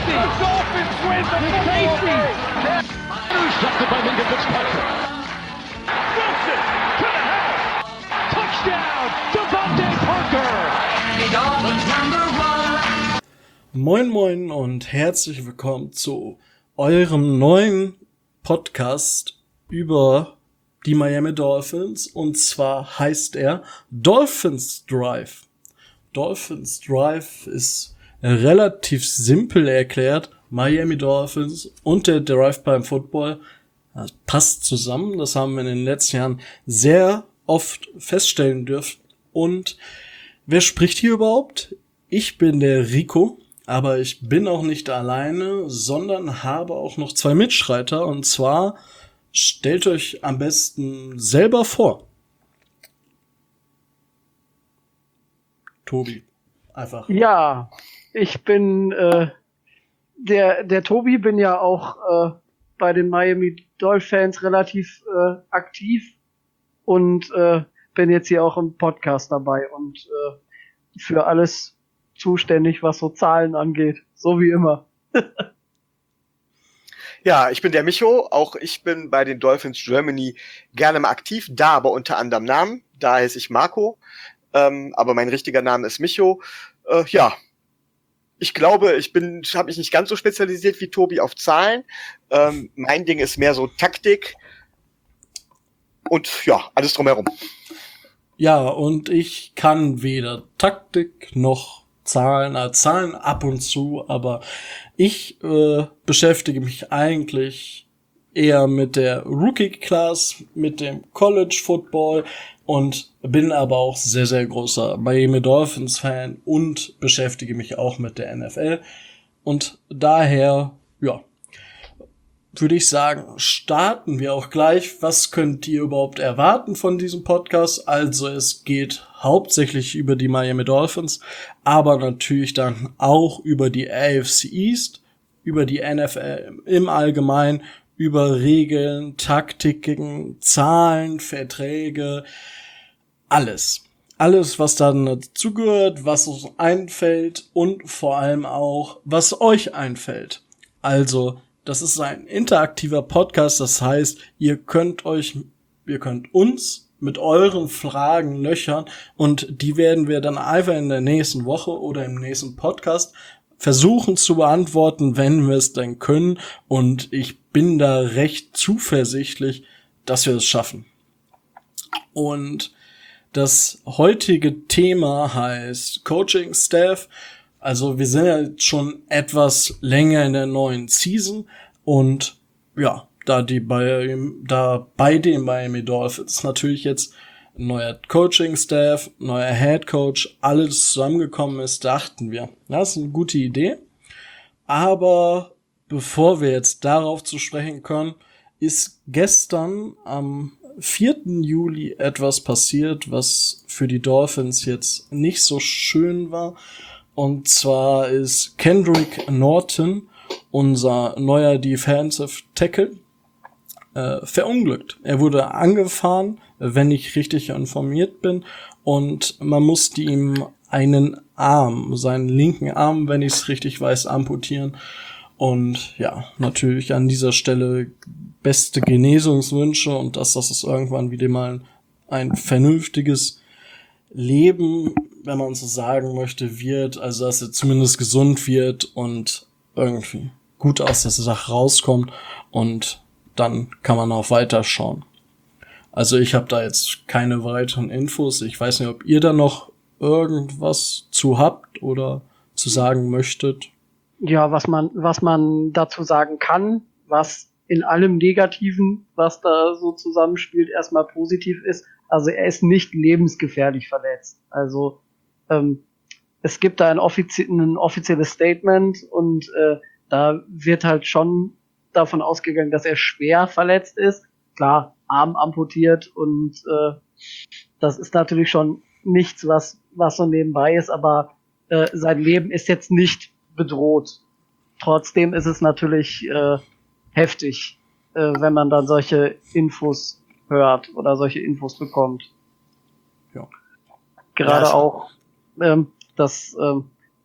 safety. The Dolphins win the safety. Intercepted by Minka Fitzpatrick. Wilson to the house. Touchdown, Devontae Parker. Moin moin und herzlich willkommen zu eurem neuen Podcast über die Miami Dolphins, und zwar heißt er Dolphins Drive. Dolphins Drive ist relativ simpel erklärt. Miami Dolphins und der Drive beim Football, das passt zusammen. Das haben wir in den letzten Jahren sehr oft feststellen dürfen. Und wer spricht hier überhaupt? Ich bin der Rico, aber ich bin auch nicht alleine, sondern habe auch noch zwei Mitstreiter. Und zwar stellt euch am besten selber vor. Tobi, einfach. Ja, ich bin der Tobi, bin ja auch bei den Miami Dolphins relativ aktiv und bin jetzt hier auch im Podcast dabei und für alles zuständig, was so Zahlen angeht, so wie immer. Ja, ich bin der Micho, auch ich bin bei den Dolphins Germany gerne mal aktiv, da aber unter anderem Namen, da heiße ich Marco, aber mein richtiger Name ist Micho. Ja, ich glaube, habe mich nicht ganz so spezialisiert wie Tobi auf Zahlen. Mein Ding ist mehr so Taktik und ja, alles drumherum. Ja, und ich kann weder Taktik noch Zahlen ab und zu, aber ich beschäftige mich eigentlich eher mit der Rookie-Class, mit dem College Football und bin aber auch sehr, sehr großer Miami Dolphins-Fan und beschäftige mich auch mit der NFL. Und daher, ja, würde ich sagen, starten wir auch gleich. Was könnt ihr überhaupt erwarten von diesem Podcast? Also es geht hauptsächlich über die Miami Dolphins, aber natürlich dann auch über die AFC East, über die NFL im Allgemeinen, über Regeln, Taktiken, Zahlen, Verträge, alles. Alles, was dann dazugehört, was uns einfällt und vor allem auch, was euch einfällt. Also, das ist ein interaktiver Podcast, das heißt, ihr könnt uns mit euren Fragen löchern und die werden wir dann einfach in der nächsten Woche oder im nächsten Podcast versuchen zu beantworten, wenn wir es denn können, und ich bin da recht zuversichtlich, dass wir es schaffen. Und das heutige Thema heißt Coaching Staff. Also wir sind ja jetzt schon etwas länger in der neuen Season und ja, da bei den Miami Dolphins natürlich jetzt ein neuer Coaching-Staff, neuer Head Coach, alles zusammengekommen ist, dachten wir, das ist eine gute Idee. Aber bevor wir jetzt darauf zu sprechen können, ist gestern am 4. Juli etwas passiert, was für die Dolphins jetzt nicht so schön war. Und zwar ist Kendrick Norton, unser neuer Defensive Tackle, verunglückt. Er wurde angefahren, wenn ich richtig informiert bin, und man musste ihm einen Arm, seinen linken Arm, wenn ich es richtig weiß, amputieren. Und ja, natürlich an dieser Stelle beste Genesungswünsche und dass es irgendwann wieder mal ein vernünftiges Leben, wenn man so sagen möchte, wird, also dass er zumindest gesund wird und irgendwie gut aus der Sache rauskommt, und dann kann man auch weiterschauen. Also ich habe da jetzt keine weiteren Infos. Ich weiß nicht, ob ihr da noch irgendwas zu habt oder zu sagen möchtet. Ja, was man dazu sagen kann, was in allem Negativen, was da so zusammenspielt, erstmal positiv ist. Also er ist nicht lebensgefährlich verletzt. Also es gibt da ein offizielles Statement und da wird halt schon davon ausgegangen, dass er schwer verletzt ist. Klar, Arm amputiert und das ist natürlich schon nichts, was so nebenbei ist, aber sein Leben ist jetzt nicht bedroht. Trotzdem ist es natürlich heftig, wenn man dann solche Infos hört oder solche Infos bekommt. Ja. Gerade auch, dass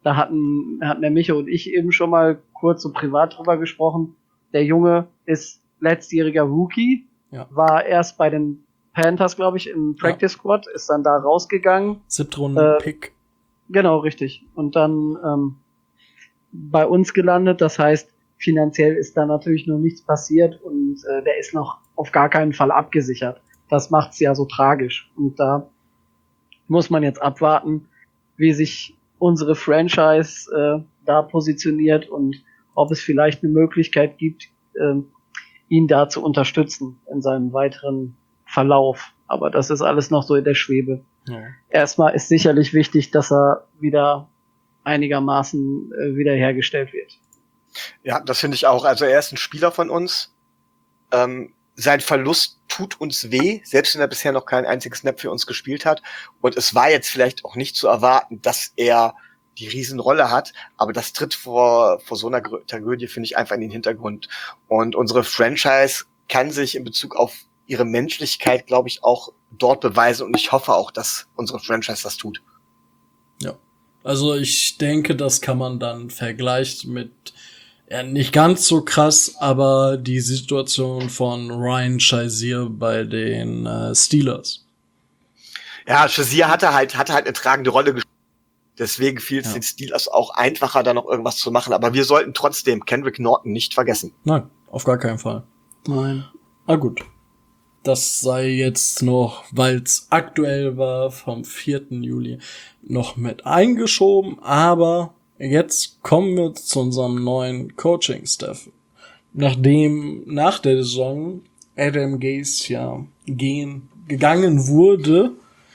da hatten der Micho und ich eben schon mal kurz so privat drüber gesprochen. Der Junge ist letztjähriger Rookie, war erst bei den Panthers, glaube ich, im Practice Squad, ist dann da rausgegangen. 7. Runden-Pick. Genau, richtig. Und dann bei uns gelandet. Das heißt, finanziell ist da natürlich noch nichts passiert und der ist noch auf gar keinen Fall abgesichert. Das macht's ja so tragisch. Und da muss man jetzt abwarten, wie sich unsere Franchise da positioniert und ob es vielleicht eine Möglichkeit gibt, ihn da zu unterstützen in seinem weiteren Verlauf. Aber das ist alles noch so in der Schwebe. Ja. Erstmal ist sicherlich wichtig, dass er wieder einigermaßen wiederhergestellt wird. Ja, das finde ich auch. Also er ist ein Spieler von uns. Sein Verlust tut uns weh, selbst wenn er bisher noch keinen einzigen Snap für uns gespielt hat. Und es war jetzt vielleicht auch nicht zu erwarten, dass er die Riesenrolle hat, aber das tritt vor so einer Tragödie, finde ich, einfach in den Hintergrund. Und unsere Franchise kann sich in Bezug auf ihre Menschlichkeit, glaube ich, auch dort beweisen. Und ich hoffe auch, dass unsere Franchise das tut. Ja, also ich denke, das kann man dann vergleichen mit nicht ganz so krass, aber die Situation von Ryan Shazier bei den Steelers. Ja, Shazier hatte halt eine tragende Rolle gespielt. Deswegen fiel es den Steelers auch einfacher, da noch irgendwas zu machen. Aber wir sollten trotzdem Kendrick Norton nicht vergessen. Nein, auf gar keinen Fall. Nein. Ah gut. Das sei jetzt noch, weil es aktuell war, vom 4. Juli noch mit eingeschoben, aber jetzt kommen wir zu unserem neuen Coaching-Staff. Nachdem nach der Saison Adam Gase gegangen wurde,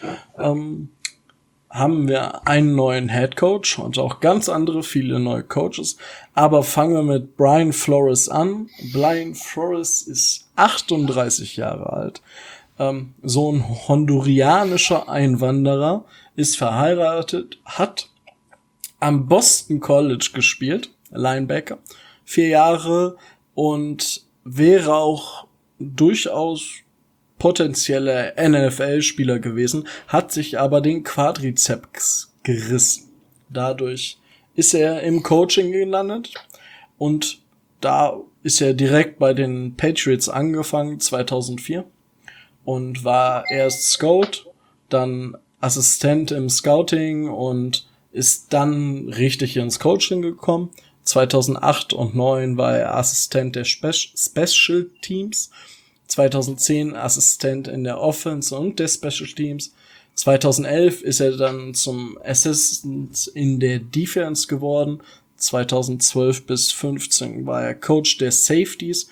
haben wir einen neuen Head Coach und auch ganz viele neue Coaches. Aber fangen wir mit Brian Flores an. Brian Flores ist 38 Jahre alt. So ein hondurianischer Einwanderer, ist verheiratet, hat am Boston College gespielt, Linebacker, 4 Jahre und wäre auch durchaus potenzieller NFL-Spieler gewesen, hat sich aber den Quadrizeps gerissen. Dadurch ist er im Coaching gelandet und da ist er direkt bei den Patriots angefangen, 2004, und war erst Scout, dann Assistent im Scouting und ist dann richtig ins Coaching gekommen. 2008 und 2009 war er Assistent der Special Teams. 2010 Assistent in der Offense und der Special Teams. 2011 ist er dann zum Assistant in der Defense geworden. 2012 bis 2015 war er Coach der Safeties.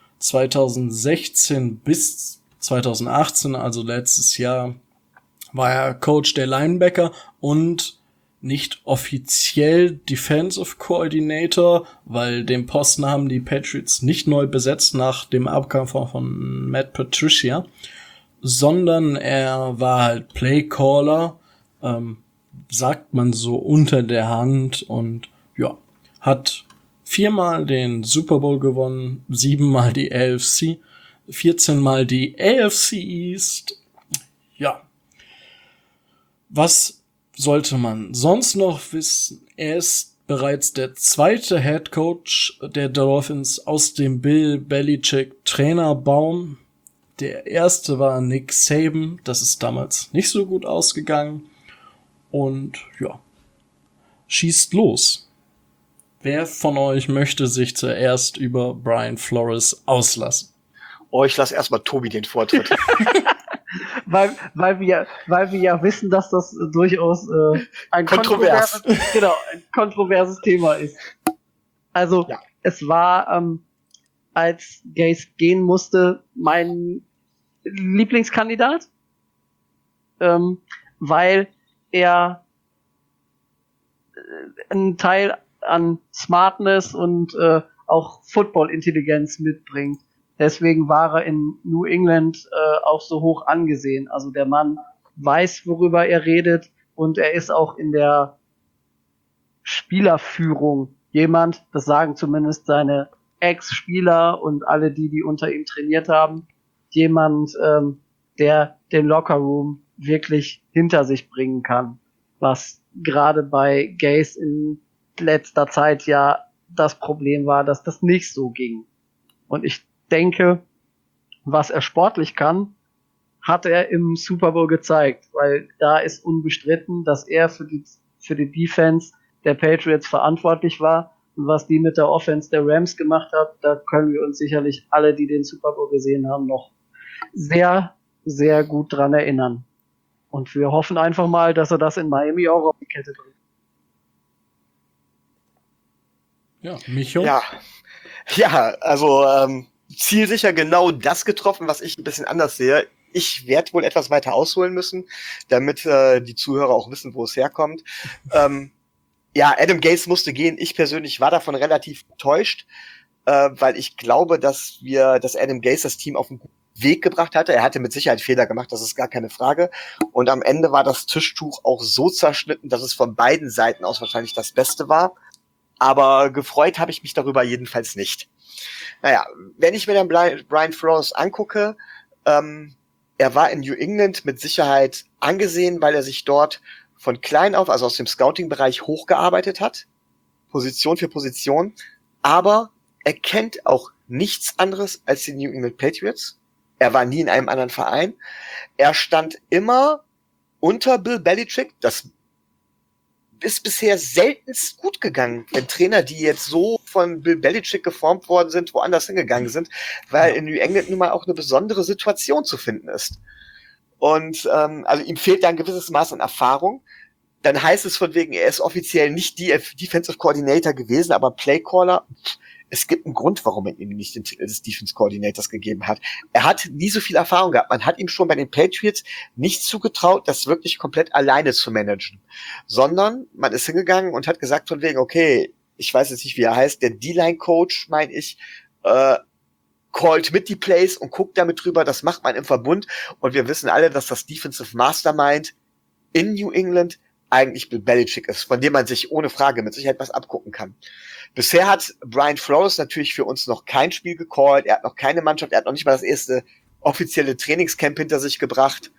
2016 bis 2018, also letztes Jahr, war er Coach der Linebacker und nicht offiziell Defensive Coordinator, weil den Posten haben die Patriots nicht neu besetzt nach dem Abgang von Matt Patricia, sondern er war halt Playcaller, sagt man so unter der Hand, und ja, hat 4-mal den Super Bowl gewonnen, 7-mal die AFC, 14-mal die AFC East. Ja. Was sollte man sonst noch wissen? Er ist bereits der zweite Head Coach der Dolphins aus dem Bill Belichick Trainerbaum. Der erste war Nick Saban. Das ist damals nicht so gut ausgegangen. Und ja, schießt los. Wer von euch möchte sich zuerst über Brian Flores auslassen? Oh, ich lasse erstmal Tobi den Vortritt. weil wir ja wissen, dass das durchaus ein kontroverses Thema ist. Also ja. Es war, als Gase gehen musste, mein Lieblingskandidat, weil er einen Teil an Smartness und auch Football-Intelligenz mitbringt. Deswegen war er in New England auch so hoch angesehen. Also der Mann weiß, worüber er redet, und er ist auch in der Spielerführung jemand, das sagen zumindest seine Ex-Spieler und alle die unter ihm trainiert haben, jemand, der den Lockerroom wirklich hinter sich bringen kann. was gerade bei Gase in letzter Zeit ja das Problem war, dass das nicht so ging. Und ich denke, was er sportlich kann, hat er im Super Bowl gezeigt, weil da ist unbestritten, dass er für die Defense der Patriots verantwortlich war. Und was die mit der Offense der Rams gemacht hat, da können wir uns sicherlich alle, die den Super Bowl gesehen haben, noch sehr, sehr gut dran erinnern. Und wir hoffen einfach mal, dass er das in Miami auch auf die Kette bringt. Ja, Micho? Ja, also zielsicher genau das getroffen, was ich ein bisschen anders sehe. Ich werde wohl etwas weiter ausholen müssen, damit die Zuhörer auch wissen, wo es herkommt. Ja, Adam Gase musste gehen. Ich persönlich war davon relativ enttäuscht, weil ich glaube, dass Adam Gase das Team auf einen guten Weg gebracht hatte. Er hatte mit Sicherheit Fehler gemacht, das ist gar keine Frage. Und am Ende war das Tischtuch auch so zerschnitten, dass es von beiden Seiten aus wahrscheinlich das Beste war. Aber gefreut habe ich mich darüber jedenfalls nicht. Naja, wenn ich mir dann Brian Flores angucke, er war in New England mit Sicherheit angesehen, weil er sich dort von klein auf, also aus dem Scouting-Bereich, hochgearbeitet hat, Position für Position, aber er kennt auch nichts anderes als die New England Patriots. Er war nie in einem anderen Verein. Er stand immer unter Bill Belichick. Das ist bisher seltenst gut gegangen, wenn Trainer, die jetzt so von Bill Belichick geformt worden sind, woanders hingegangen sind, weil in New England nun mal auch eine besondere Situation zu finden ist. Und also ihm fehlt da ein gewisses Maß an Erfahrung. Dann heißt es von wegen, er ist offiziell nicht die Defensive Coordinator gewesen, aber Playcaller. Es gibt einen Grund, warum er ihm nicht den Titel des Defense Coordinators gegeben hat. Er hat nie so viel Erfahrung gehabt. Man hat ihm schon bei den Patriots nicht zugetraut, das wirklich komplett alleine zu managen. Sondern man ist hingegangen und hat gesagt von wegen, okay, ich weiß jetzt nicht, wie er heißt, der D-Line-Coach, meine ich, callt mit die Plays und guckt damit drüber, das macht man im Verbund. Und wir wissen alle, dass das Defensive Mastermind in New England eigentlich Bill Belichick ist, von dem man sich ohne Frage mit Sicherheit was abgucken kann. Bisher hat Brian Flores natürlich für uns noch kein Spiel gecallt, er hat noch keine Mannschaft, er hat noch nicht mal das erste offizielle Trainingscamp hinter sich gebracht.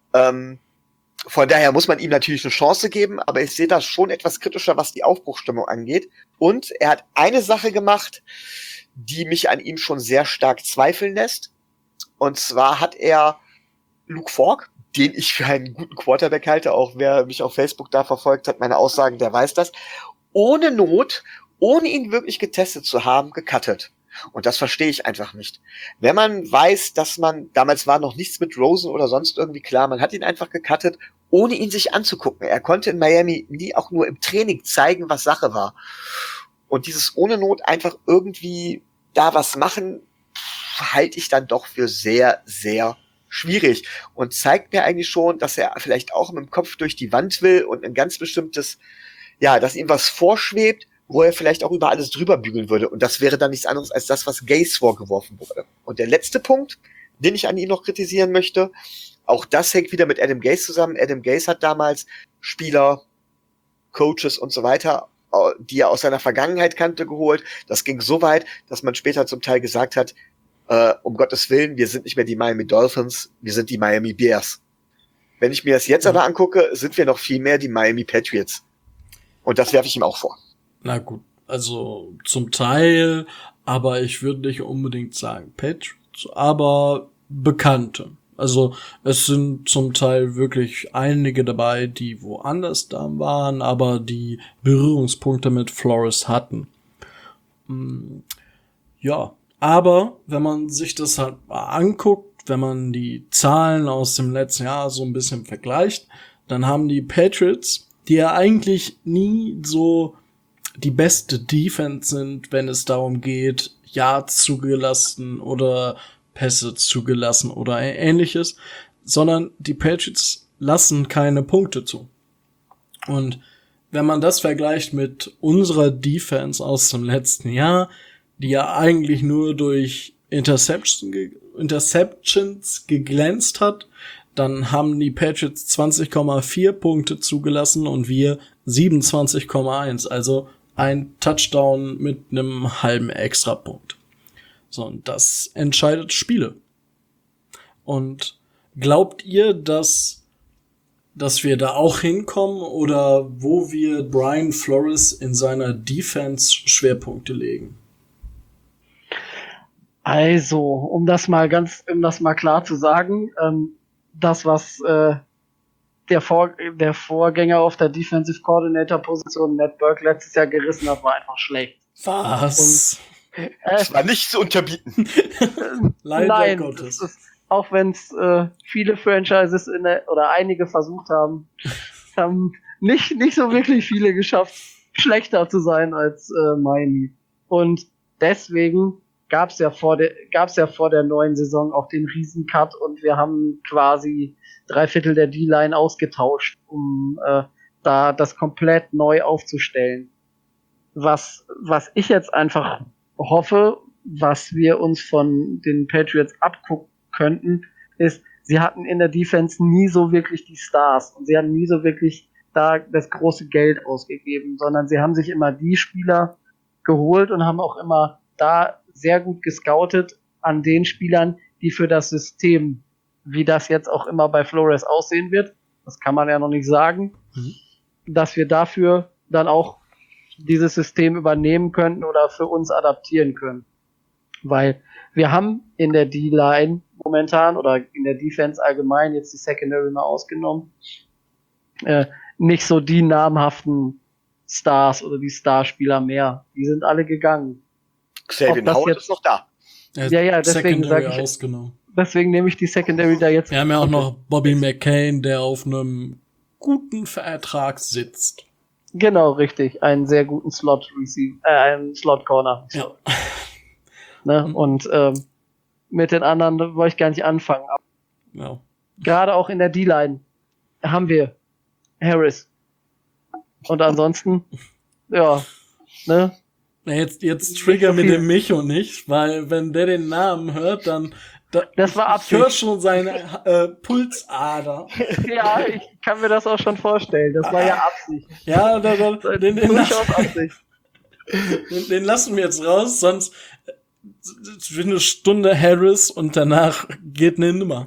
Von daher muss man ihm natürlich eine Chance geben, aber ich sehe das schon etwas kritischer, was die Aufbruchsstimmung angeht. Und er hat eine Sache gemacht, die mich an ihm schon sehr stark zweifeln lässt. Und zwar hat er Luke Falk, den ich für einen guten Quarterback halte, auch wer mich auf Facebook da verfolgt hat, meine Aussagen, der weiß das, ohne Not, ohne ihn wirklich getestet zu haben, gecuttet. Und das verstehe ich einfach nicht. Wenn man weiß, dass man, damals war noch nichts mit Rosen oder sonst irgendwie klar, man hat ihn einfach gecuttet, ohne ihn sich anzugucken. Er konnte in Miami nie auch nur im Training zeigen, was Sache war. Und dieses ohne Not einfach irgendwie da was machen, halte ich dann doch für sehr, sehr schwierig. Und zeigt mir eigentlich schon, dass er vielleicht auch mit dem Kopf durch die Wand will und ein ganz bestimmtes, ja, dass ihm was vorschwebt, wo er vielleicht auch über alles drüber bügeln würde. Und das wäre dann nichts anderes als das, was Gase vorgeworfen wurde. Und der letzte Punkt, den ich an ihm noch kritisieren möchte, auch das hängt wieder mit Adam Gase zusammen. Adam Gase hat damals Spieler, Coaches und so weiter, die er aus seiner Vergangenheit kannte, geholt. Das ging so weit, dass man später zum Teil gesagt hat, um Gottes Willen, wir sind nicht mehr die Miami Dolphins, wir sind die Miami Bears. Wenn ich mir das jetzt aber angucke, sind wir noch viel mehr die Miami Patriots. Und das werfe ich ihm auch vor. Na gut, also zum Teil, aber ich würde nicht unbedingt sagen Patriots, aber Bekannte. Also es sind zum Teil wirklich einige dabei, die woanders da waren, aber die Berührungspunkte mit Flores hatten. Ja, aber wenn man sich das halt mal anguckt, wenn man die Zahlen aus dem letzten Jahr so ein bisschen vergleicht, dann haben die Patriots, die ja eigentlich nie so die beste Defense sind, wenn es darum geht, Yards zugelassen oder Pässe zugelassen oder ähnliches, sondern die Patriots lassen keine Punkte zu. Und wenn man das vergleicht mit unserer Defense aus dem letzten Jahr, die ja eigentlich nur durch Interceptions geglänzt hat, dann haben die Patriots 20,4 Punkte zugelassen und wir 27,1, also ein Touchdown mit einem halben Extrapunkt. So, und das entscheidet Spiele. Und glaubt ihr, dass dass wir da auch hinkommen oder wo wir Brian Flores in seiner Defense Schwerpunkte legen? Also, um das mal klar zu sagen, das, was der Vorgänger auf der Defensive Coordinator Position, Matt Burke, letztes Jahr gerissen hat, war einfach schlecht. Was? Das war nicht zu unterbieten. Leider Nein, Gottes. auch wenn es viele Franchises oder einige versucht haben nicht so wirklich viele geschafft, schlechter zu sein als Miami. Und deswegen gab's ja vor der neuen Saison auch den Riesen-Cut und wir haben quasi 3/4 der D-Line ausgetauscht, um da das komplett neu aufzustellen. Was ich jetzt einfach hoffe, was wir uns von den Patriots abgucken könnten, ist, sie hatten in der Defense nie so wirklich die Stars und sie haben nie so wirklich da das große Geld ausgegeben, sondern sie haben sich immer die Spieler geholt und haben auch immer da sehr gut gescoutet an den Spielern, die für das System, wie das jetzt auch immer bei Flores aussehen wird, das kann man ja noch nicht sagen, dass wir dafür dann auch dieses System übernehmen könnten oder für uns adaptieren können. Weil wir haben in der D-Line momentan oder in der Defense allgemein, jetzt die Secondary mal ausgenommen, nicht so die namhaften Stars oder die Starspieler mehr. Die sind alle gegangen. Xavier Howard ist noch da. Ja, deswegen sage ich ausgenommen. Deswegen nehme ich die Secondary da jetzt. Wir haben ja auch noch Bobby McCain, der auf einem guten Vertrag sitzt. Genau, richtig. Einen sehr guten einen Slot-Corner. Ja. Ne? Und mit den anderen wollte ich gar nicht anfangen. Aber Ja. gerade auch in der D-Line haben wir Harris. Und ansonsten, ja, ne? Jetzt trigger mit dem Micho nicht, weil wenn der den Namen hört, dann das war ich höre Absicht. schon seine Pulsader. Ja, ich kann mir das auch schon vorstellen. Das war ja Absicht. Ja, Durchaus Absicht. den lassen wir jetzt raus, sonst für eine Stunde Harris und danach geht ne Nummer.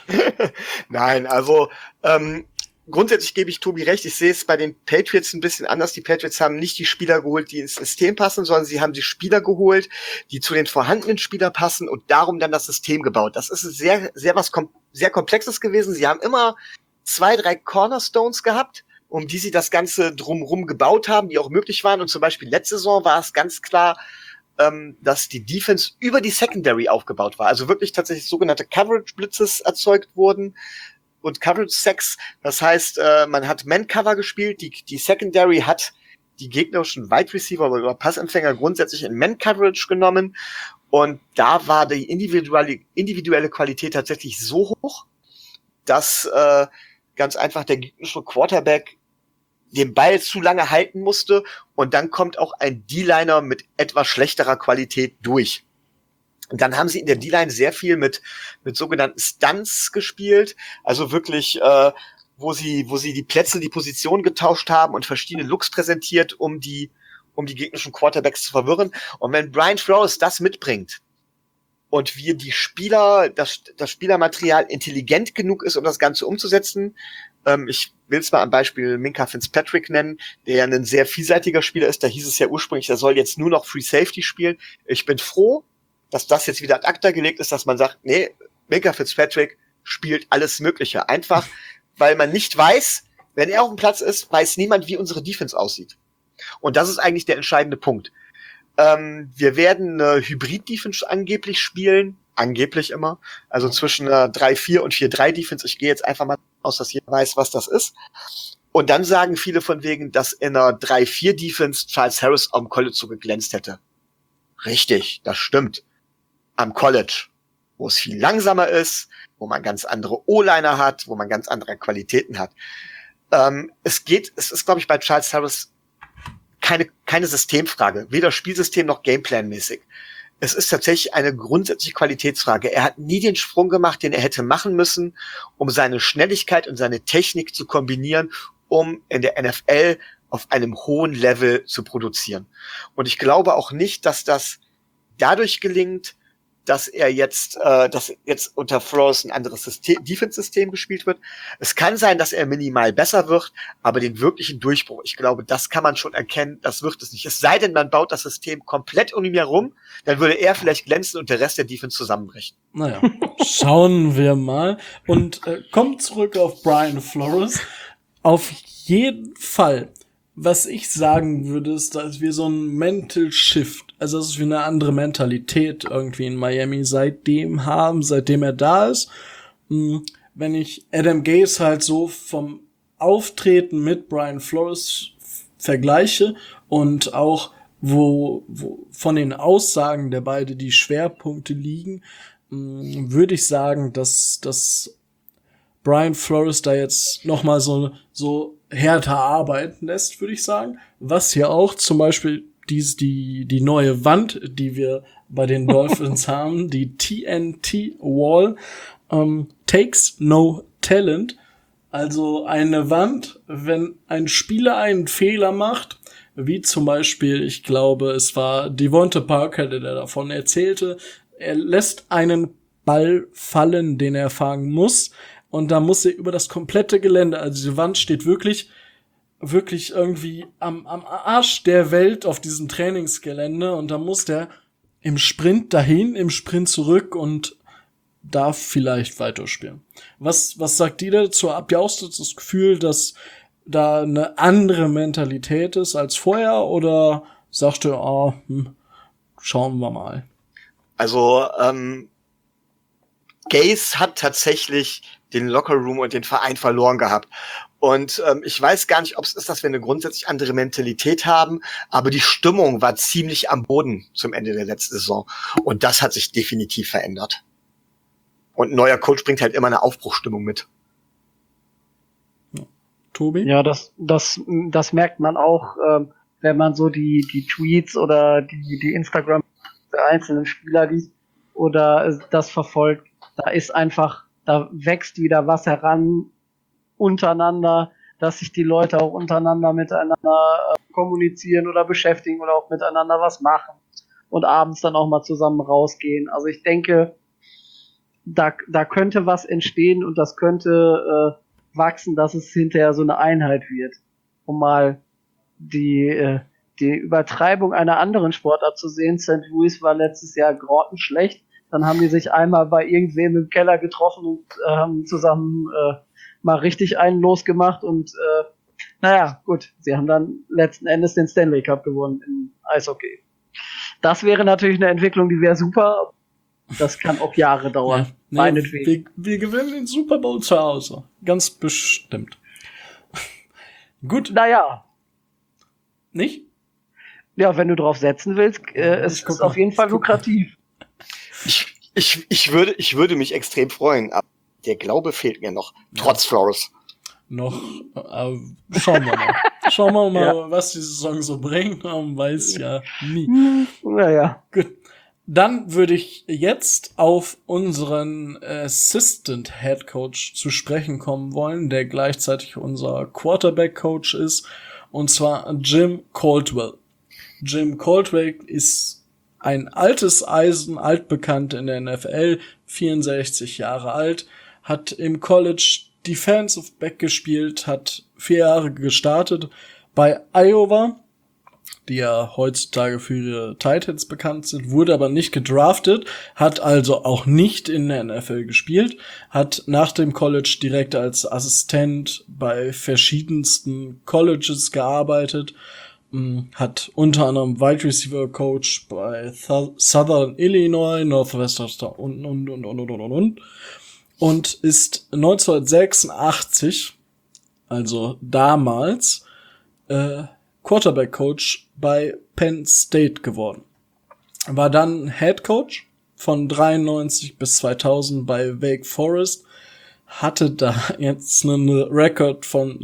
Nein, also grundsätzlich gebe ich Tobi recht. Ich sehe es bei den Patriots ein bisschen anders. Die Patriots haben nicht die Spieler geholt, die ins System passen, sondern sie haben die Spieler geholt, die zu den vorhandenen Spielern passen und darum dann das System gebaut. Das ist sehr, sehr sehr Komplexes gewesen. Sie haben immer 2, 3 Cornerstones gehabt, um die sie das Ganze drumherum gebaut haben, die auch möglich waren. Und zum Beispiel letzte Saison war es ganz klar, dass die Defense über die Secondary aufgebaut war. Also wirklich tatsächlich sogenannte Coverage-Blitzes erzeugt wurden und Coverage-Sacks. Das heißt, man hat Man-Cover gespielt, die Secondary hat die gegnerischen Wide Receiver oder Passempfänger grundsätzlich in Man-Coverage genommen und da war die individuelle Qualität tatsächlich so hoch, dass ganz einfach der gegnerische Quarterback den Ball zu lange halten musste und dann kommt auch ein D-Liner mit etwas schlechterer Qualität durch. Und dann haben sie in der D-Line sehr viel mit sogenannten Stunts gespielt, also wirklich, wo sie die Plätze, die Position getauscht haben und verschiedene Looks präsentiert, um die gegnerischen Quarterbacks zu verwirren. Und wenn Brian Flores das mitbringt und wir die Spieler, das Spielermaterial intelligent genug ist, um das Ganze umzusetzen, ich will es mal am Beispiel Minkah Fitzpatrick nennen, der ja ein sehr vielseitiger Spieler ist, da hieß es ja ursprünglich, er soll jetzt nur noch Free Safety spielen. Ich bin froh, dass das jetzt wieder ad acta gelegt ist, dass man sagt, nee, Minkah Fitzpatrick spielt alles Mögliche. Einfach, weil man nicht weiß, wenn er auf dem Platz ist, weiß niemand, wie unsere Defense aussieht. Und das ist eigentlich der entscheidende Punkt. Wir werden eine Hybrid-Defense angeblich spielen, angeblich immer, also zwischen einer 3-4 und 4-3-Defense. Ich gehe jetzt einfach mal aus, dass jeder weiß, was das ist. Und dann sagen viele von wegen, dass in einer 3-4-Defense Charles Harris am College so geglänzt hätte. Richtig, das stimmt. Am College, wo es viel langsamer ist, wo man ganz andere O-Liner hat, wo man ganz andere Qualitäten hat. Es ist, glaube ich, bei Charles Harris keine Systemfrage, weder Spielsystem noch Gameplan-mäßig. Es ist tatsächlich eine grundsätzliche Qualitätsfrage. Er hat nie den Sprung gemacht, den er hätte machen müssen, um seine Schnelligkeit und seine Technik zu kombinieren, um in der NFL auf einem hohen Level zu produzieren. Und ich glaube auch nicht, dass das dadurch gelingt, dass jetzt unter Flores ein anderes Defense-System gespielt wird. Es kann sein, dass er minimal besser wird, aber den wirklichen Durchbruch, ich glaube, das kann man schon erkennen, das wird es nicht. Es sei denn, man baut das System komplett um ihn herum, dann würde er vielleicht glänzen und der Rest der Defense zusammenbrechen. Naja, schauen wir mal. Und kommt zurück auf Brian Flores. Auf jeden Fall, was ich sagen würde, ist, dass wir so ein Mental Shift, also dass wir eine andere Mentalität irgendwie in Miami seitdem er da ist. Wenn ich Adam Gase halt so vom Auftreten mit Brian Flores vergleiche und auch wo von den Aussagen der beiden die Schwerpunkte liegen, würde ich sagen, dass Brian Flores da jetzt nochmal so härter arbeiten lässt, würde ich sagen. Was ja auch zum Beispiel die neue Wand, die wir bei den Dolphins haben, die TNT Wall, takes no talent. Also eine Wand, wenn ein Spieler einen Fehler macht, wie zum Beispiel, ich glaube, es war Devonta Parker, der davon erzählte, er lässt einen Ball fallen, den er fangen muss, und da muss er über das komplette Gelände, also die Wand steht wirklich irgendwie am Arsch der Welt auf diesem Trainingsgelände, und da muss der im Sprint dahin, im Sprint zurück und darf vielleicht weiterspielen. Was sagt ihr dazu? Habt ihr auch so das Gefühl, dass da eine andere Mentalität ist als vorher, oder sagst du, schauen wir mal? Also, Gase hat tatsächlich den Lockerroom und den Verein verloren gehabt. Und ich weiß gar nicht, ob es ist, dass wir eine grundsätzlich andere Mentalität haben, aber die Stimmung war ziemlich am Boden zum Ende der letzten Saison. Und das hat sich definitiv verändert. Und ein neuer Coach bringt halt immer eine Aufbruchsstimmung mit. Tobi? Ja, das merkt man auch, wenn man so die Tweets oder die Instagram der einzelnen Spieler liest oder das verfolgt. Da wächst wieder was heran untereinander, dass sich die Leute auch untereinander miteinander kommunizieren oder beschäftigen oder auch miteinander was machen und abends dann auch mal zusammen rausgehen. Also ich denke, da könnte was entstehen und das könnte wachsen, dass es hinterher so eine Einheit wird. Um mal die Übertreibung einer anderen Sportart zu sehen. St. Louis war letztes Jahr grottenschlecht. Dann haben die sich einmal bei irgendwem im Keller getroffen und haben zusammen mal richtig einen losgemacht. Und naja, gut, sie haben dann letzten Endes den Stanley Cup gewonnen im Eishockey. Das wäre natürlich eine Entwicklung, die wäre super. Das kann auch Jahre dauern. Ja, meinetwegen. Wir gewinnen den Super Bowl zu Hause. Ganz bestimmt. Gut. Naja. Nicht? Ja, wenn du drauf setzen willst, es ist auf jeden Fall lukrativ. Ich würde mich extrem freuen, aber der Glaube fehlt mir noch, trotz Flores. Schauen wir mal. Schauen wir mal, Ja. was die Saison so bringt. Man weiß ja nie. Naja. Gut. Dann würde ich jetzt auf unseren Assistant Head Coach zu sprechen kommen wollen, der gleichzeitig unser Quarterback Coach ist, und zwar Jim Caldwell. Jim Caldwell ist ein altes Eisen, altbekannt in der NFL, 64 Jahre alt, hat im College Defensive Back gespielt, hat 4 Jahre gestartet bei Iowa, die ja heutzutage für ihre Titans bekannt sind, wurde aber nicht gedraftet, hat also auch nicht in der NFL gespielt, hat nach dem College direkt als Assistent bei verschiedensten Colleges gearbeitet, hat unter anderem Wide Receiver Coach bei Southern Illinois, Northwestern und ist 1986, also damals, Quarterback Coach bei Penn State geworden. War dann Head Coach von 93 bis 2000 bei Wake Forest, hatte da jetzt einen Rekord von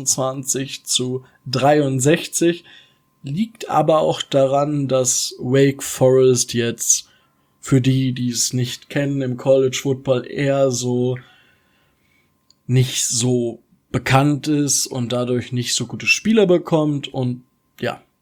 26-63, liegt aber auch daran, dass Wake Forest jetzt, für die es nicht kennen, im College Football eher so nicht so bekannt ist und dadurch nicht so gute Spieler bekommt, und ja,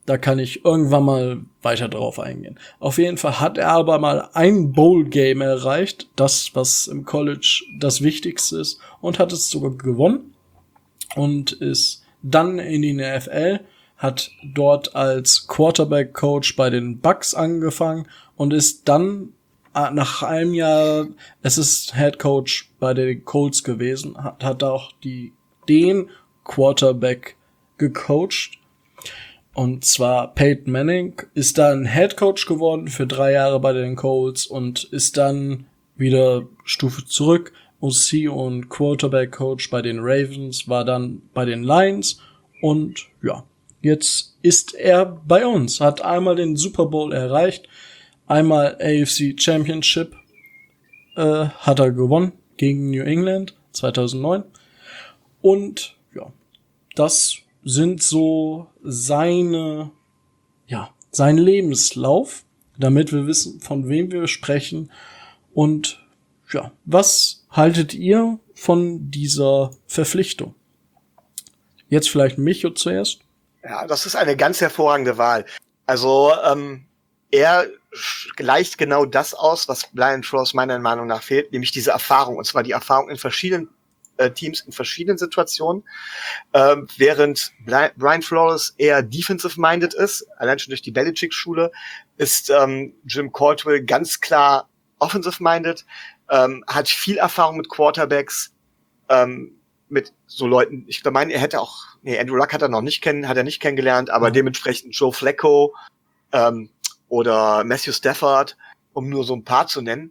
Da kann ich irgendwann mal weiter drauf eingehen. Auf jeden Fall hat er aber mal ein Bowl-Game erreicht, das, was im College das Wichtigste ist, und hat es sogar gewonnen und ist dann in die NFL, hat dort als Quarterback-Coach bei den Bucks angefangen und ist dann nach einem Jahr Head Coach bei den Colts gewesen, hat auch den Quarterback gecoacht. Und zwar Peyton Manning ist dann Head Coach geworden für 3 Jahre bei den Colts und ist dann wieder Stufe zurück. OC und Quarterback Coach bei den Ravens, war dann bei den Lions und ja, jetzt ist er bei uns, hat einmal den Super Bowl erreicht, einmal AFC Championship hat er gewonnen gegen New England 2009 und ja, das sind so sein Lebenslauf, damit wir wissen, von wem wir sprechen. Und ja, was haltet ihr von dieser Verpflichtung? Jetzt vielleicht Micho zuerst. Ja, das ist eine ganz hervorragende Wahl. Also er gleicht genau das aus, was Brian Flores meiner Meinung nach fehlt, nämlich diese Erfahrung, und zwar die Erfahrung in verschiedenen Teams in verschiedenen Situationen, während Brian Flores eher defensive-minded ist, allein schon durch die Belichick-Schule, ist Jim Caldwell ganz klar offensive-minded, hat viel Erfahrung mit Quarterbacks, mit so Leuten, ich meine, Andrew Luck hat er nicht kennengelernt, aber dementsprechend Joe Flacco oder Matthew Stafford, um nur so ein paar zu nennen,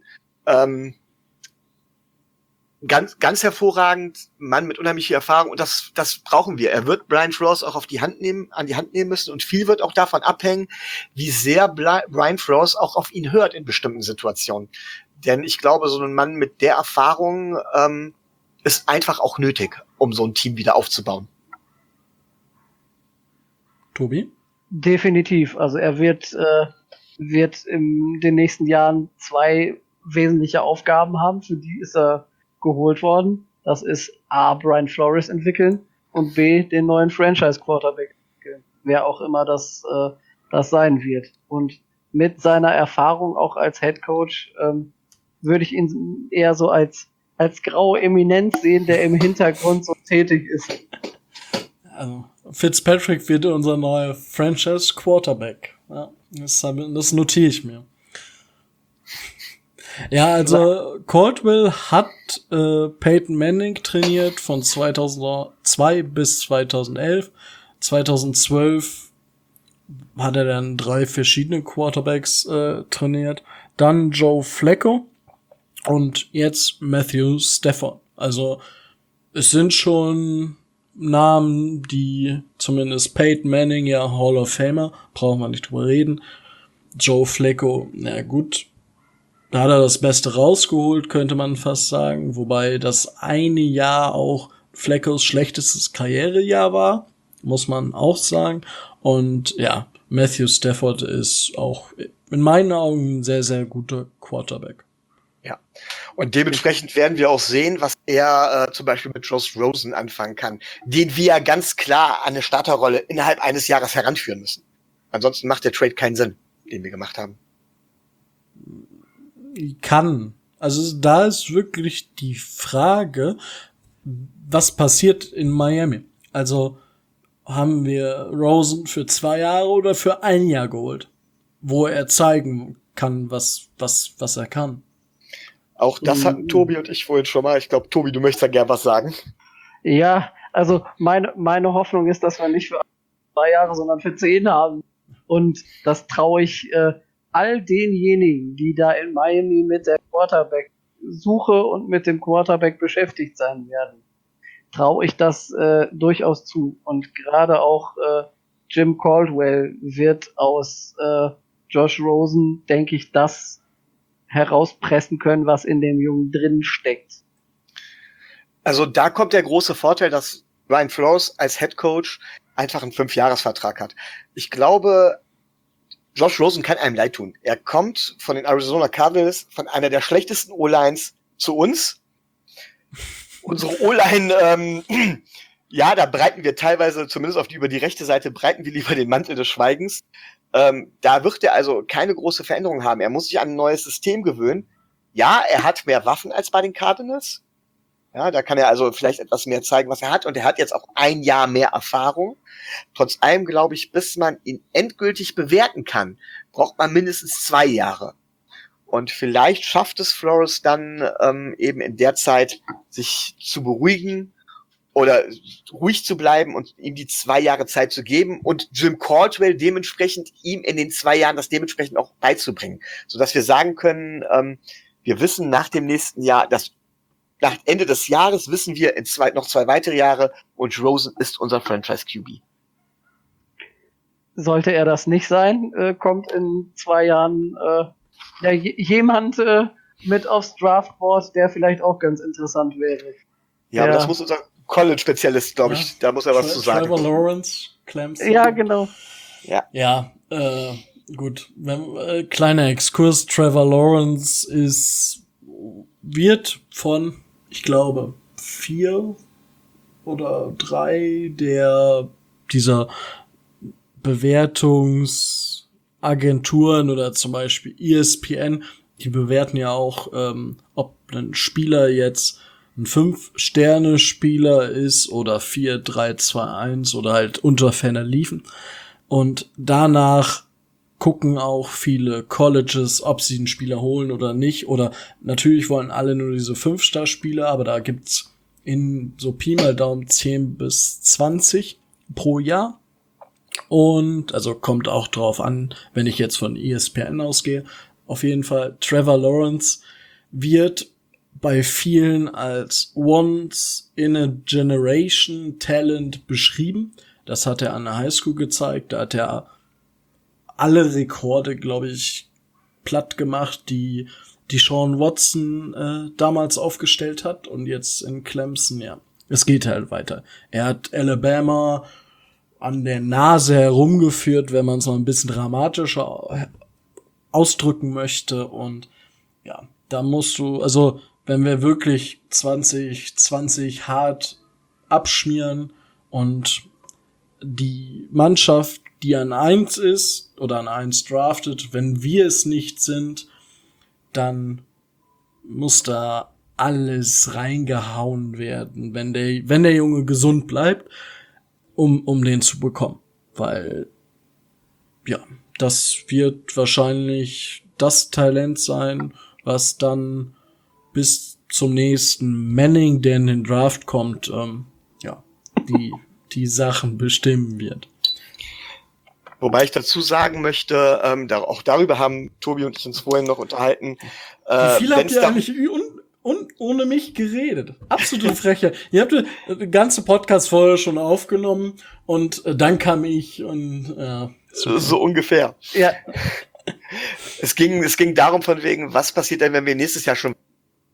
ganz hervorragend, Mann mit unheimlich viel Erfahrung, und das brauchen wir. Er wird Brian Flores auch an die Hand nehmen müssen, und viel wird auch davon abhängen, wie sehr Brian Flores auch auf ihn hört in bestimmten Situationen. Denn ich glaube, so ein Mann mit der Erfahrung ist einfach auch nötig, um so ein Team wieder aufzubauen. Tobi? Definitiv. Also er wird in den nächsten Jahren 2 wesentliche Aufgaben haben, für die ist er geholt worden. Das ist A, Brian Flores entwickeln und B, den neuen Franchise-Quarterback entwickeln. Wer auch immer das sein wird. Und mit seiner Erfahrung auch als Head Coach würde ich ihn eher so als graue Eminenz sehen, der im Hintergrund so tätig ist. Also Fitzpatrick wird unser neuer Franchise-Quarterback. Ja, das notiere ich mir. Ja, also Caldwell hat Peyton Manning trainiert von 2002 bis 2011. 2012 hat er dann 3 verschiedene Quarterbacks trainiert. Dann Joe Flacco und jetzt Matthew Stafford. Also es sind schon Namen, die zumindest Peyton Manning, ja Hall of Famer, brauchen wir nicht drüber reden. Joe Flacco, na gut, da hat er das Beste rausgeholt, könnte man fast sagen. Wobei das eine Jahr auch Flaccos schlechtestes Karrierejahr war, muss man auch sagen. Und ja, Matthew Stafford ist auch in meinen Augen ein sehr, sehr guter Quarterback. Ja, und dementsprechend werden wir auch sehen, was er zum Beispiel mit Josh Rosen anfangen kann, den wir ganz klar an eine Starterrolle innerhalb eines Jahres heranführen müssen. Ansonsten macht der Trade keinen Sinn, den wir gemacht haben. Also da ist wirklich die Frage, was passiert in Miami? Also haben wir Rosen für 2 Jahre oder für 1 Jahr geholt, wo er zeigen kann, was er kann. Auch das hatten Tobi und ich vorhin schon mal. Ich glaube, Tobi, du möchtest da gern was sagen. Ja, also meine Hoffnung ist, dass wir nicht für 2 Jahre, sondern für 10 haben. Und das traue ich all denjenigen, die da in Miami mit der Quarterback-Suche und mit dem Quarterback beschäftigt sein werden, traue ich das durchaus zu. Und gerade auch Jim Caldwell wird aus Josh Rosen, denke ich, das herauspressen können, was in dem Jungen drin steckt. Also da kommt der große Vorteil, dass Brian Flores als Head Coach einfach einen 5-Jahres-Vertrag hat. Ich glaube, Josh Rosen kann einem leid tun. Er kommt von den Arizona Cardinals, von einer der schlechtesten O-Lines zu uns. Unsere O-Line Ja, da breiten wir teilweise, zumindest über die rechte Seite, breiten wir lieber den Mantel des Schweigens. Da wird er also keine große Veränderung haben. Er muss sich an ein neues System gewöhnen. Ja, er hat mehr Waffen als bei den Cardinals. Ja, da kann er also vielleicht etwas mehr zeigen, was er hat. Und er hat jetzt auch ein Jahr mehr Erfahrung. Trotz allem glaube ich, bis man ihn endgültig bewerten kann, braucht man mindestens 2 Jahre. Und vielleicht schafft es Flores dann eben in der Zeit, sich zu beruhigen oder ruhig zu bleiben und ihm die 2 Jahre Zeit zu geben und Jim Caldwell dementsprechend ihm in den 2 Jahren das dementsprechend auch beizubringen. Sodass wir sagen können, wir wissen nach dem nächsten Jahr, dass nach Ende des Jahres wissen wir noch 2 weitere Jahre und Rosen ist unser Franchise QB. Sollte er das nicht sein, kommt in 2 Jahren jemand mit aufs Draftboard, der vielleicht auch ganz interessant wäre. Ja, aber das muss unser College-Spezialist, glaube ich, da muss er was zu sagen. Trevor Lawrence, Clemson. Ja, genau. Ja, gut. Kleiner Exkurs, Trevor Lawrence wird von, ich glaube, 4 oder 3 dieser Bewertungsagenturen oder zum Beispiel ESPN, die bewerten ja auch, ob ein Spieler jetzt ein 5-Sterne-Spieler ist oder 4-3-2-1 oder halt unter ferner liefen. Und danach gucken auch viele Colleges, ob sie einen Spieler holen oder nicht. Oder natürlich wollen alle nur diese 5-Star-Spieler, aber da gibt's in so Pi mal Daumen 10 bis 20 pro Jahr. Und also kommt auch drauf an, wenn ich jetzt von ESPN ausgehe. Auf jeden Fall, Trevor Lawrence wird bei vielen als Once in a Generation Talent beschrieben. Das hat er an der Highschool gezeigt. Da hat er alle Rekorde, glaube ich, platt gemacht, die Sean Watson damals aufgestellt hat. Und jetzt in Clemson, ja, es geht halt weiter. Er hat Alabama an der Nase herumgeführt, wenn man es mal ein bisschen dramatischer ausdrücken möchte. Und ja, da musst du, also wenn wir wirklich 2020 hart abschmieren und die Mannschaft, die an 1 ist oder an 1 draftet, wenn wir es nicht sind, dann muss da alles reingehauen werden, wenn der Junge gesund bleibt, um den zu bekommen. Weil, ja, das wird wahrscheinlich das Talent sein, was dann bis zum nächsten Manning, der in den Draft kommt, die Sachen bestimmen wird. Wobei ich dazu sagen möchte, auch darüber haben Tobi und ich uns vorhin noch unterhalten. Wie viel habt ihr eigentlich ohne mich geredet? Absolute Frechheit. Ihr habt die ganze Podcast-Folge schon aufgenommen und dann kam ich und so ungefähr. Ja. Es ging darum von wegen, was passiert denn, wenn wir nächstes Jahr schon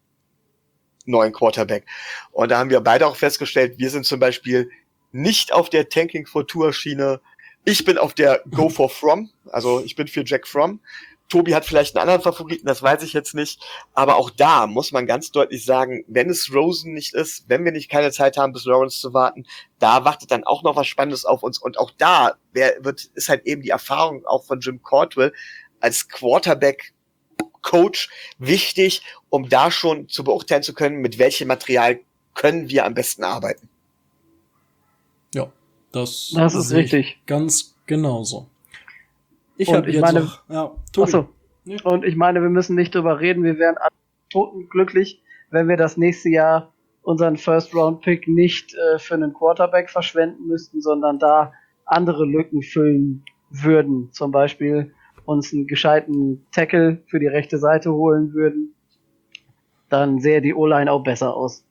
neuen Quarterback? Und da haben wir beide auch festgestellt, wir sind zum Beispiel nicht auf der Tanking for Tour Schiene. Ich bin auf der Go for Fromm, also ich bin für Jack Fromm. Tobi hat vielleicht einen anderen Favoriten, das weiß ich jetzt nicht. Aber auch da muss man ganz deutlich sagen, wenn es Rosen nicht ist, wenn wir nicht keine Zeit haben, bis Lawrence zu warten, da wartet dann auch noch was Spannendes auf uns. Und auch da ist halt eben die Erfahrung auch von Jim Caldwell als Quarterback-Coach wichtig, um da schon zu beurteilen zu können, mit welchem Material können wir am besten arbeiten. Ja, das ist richtig. Ganz genauso. Und ich meine, wir müssen nicht drüber reden, wir wären alle totenglücklich, wenn wir das nächste Jahr unseren First-Round-Pick nicht für einen Quarterback verschwenden müssten, sondern da andere Lücken füllen würden. Zum Beispiel uns einen gescheiten Tackle für die rechte Seite holen würden. Dann sähe die O-Line auch besser aus.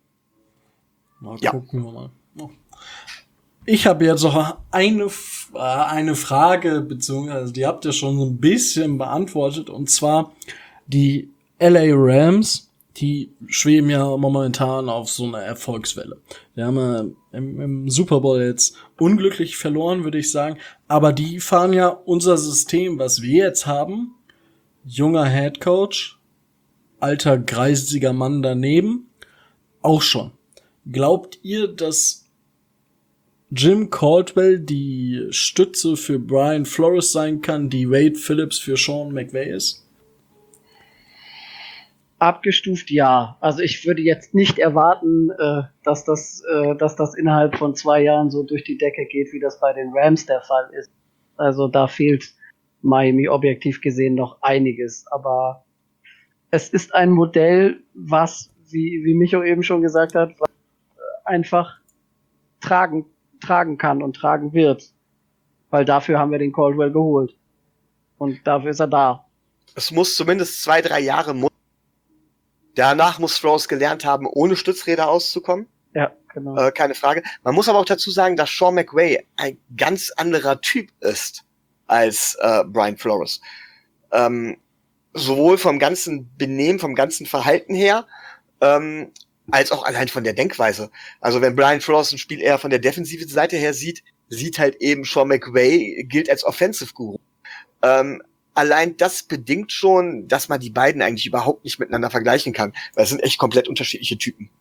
Gucken wir mal. Ich habe jetzt noch eine Frage, beziehungsweise die habt ihr schon so ein bisschen beantwortet, und zwar die LA Rams, die schweben ja momentan auf so einer Erfolgswelle. Die haben ja im Super Bowl jetzt unglücklich verloren, würde ich sagen, aber die fahren ja unser System, was wir jetzt haben, junger Headcoach, alter greisiger Mann daneben, auch schon. Glaubt ihr, dass Jim Caldwell die Stütze für Brian Flores sein kann, die Wade Phillips für Sean McVay ist? Abgestuft ja. Also ich würde jetzt nicht erwarten, dass das innerhalb von 2 Jahren so durch die Decke geht, wie das bei den Rams der Fall ist. Also da fehlt Miami objektiv gesehen noch einiges. Aber es ist ein Modell, was, wie Micho eben schon gesagt hat, was einfach tragen kann und tragen wird. Weil dafür haben wir den Caldwell geholt. Und dafür ist er da. Es muss zumindest 2-3 Jahre. Danach muss Flores gelernt haben, ohne Stützräder auszukommen. Ja, genau. Keine Frage. Man muss aber auch dazu sagen, dass Sean McVay ein ganz anderer Typ ist als Brian Flores. Sowohl vom ganzen Benehmen, vom ganzen Verhalten her, als auch allein von der Denkweise. Also wenn Brian Flores ein Spiel eher von der defensiven Seite her sieht halt eben Sean McVay gilt als Offensive Guru. Allein das bedingt schon, dass man die beiden eigentlich überhaupt nicht miteinander vergleichen kann, weil es sind echt komplett unterschiedliche Typen.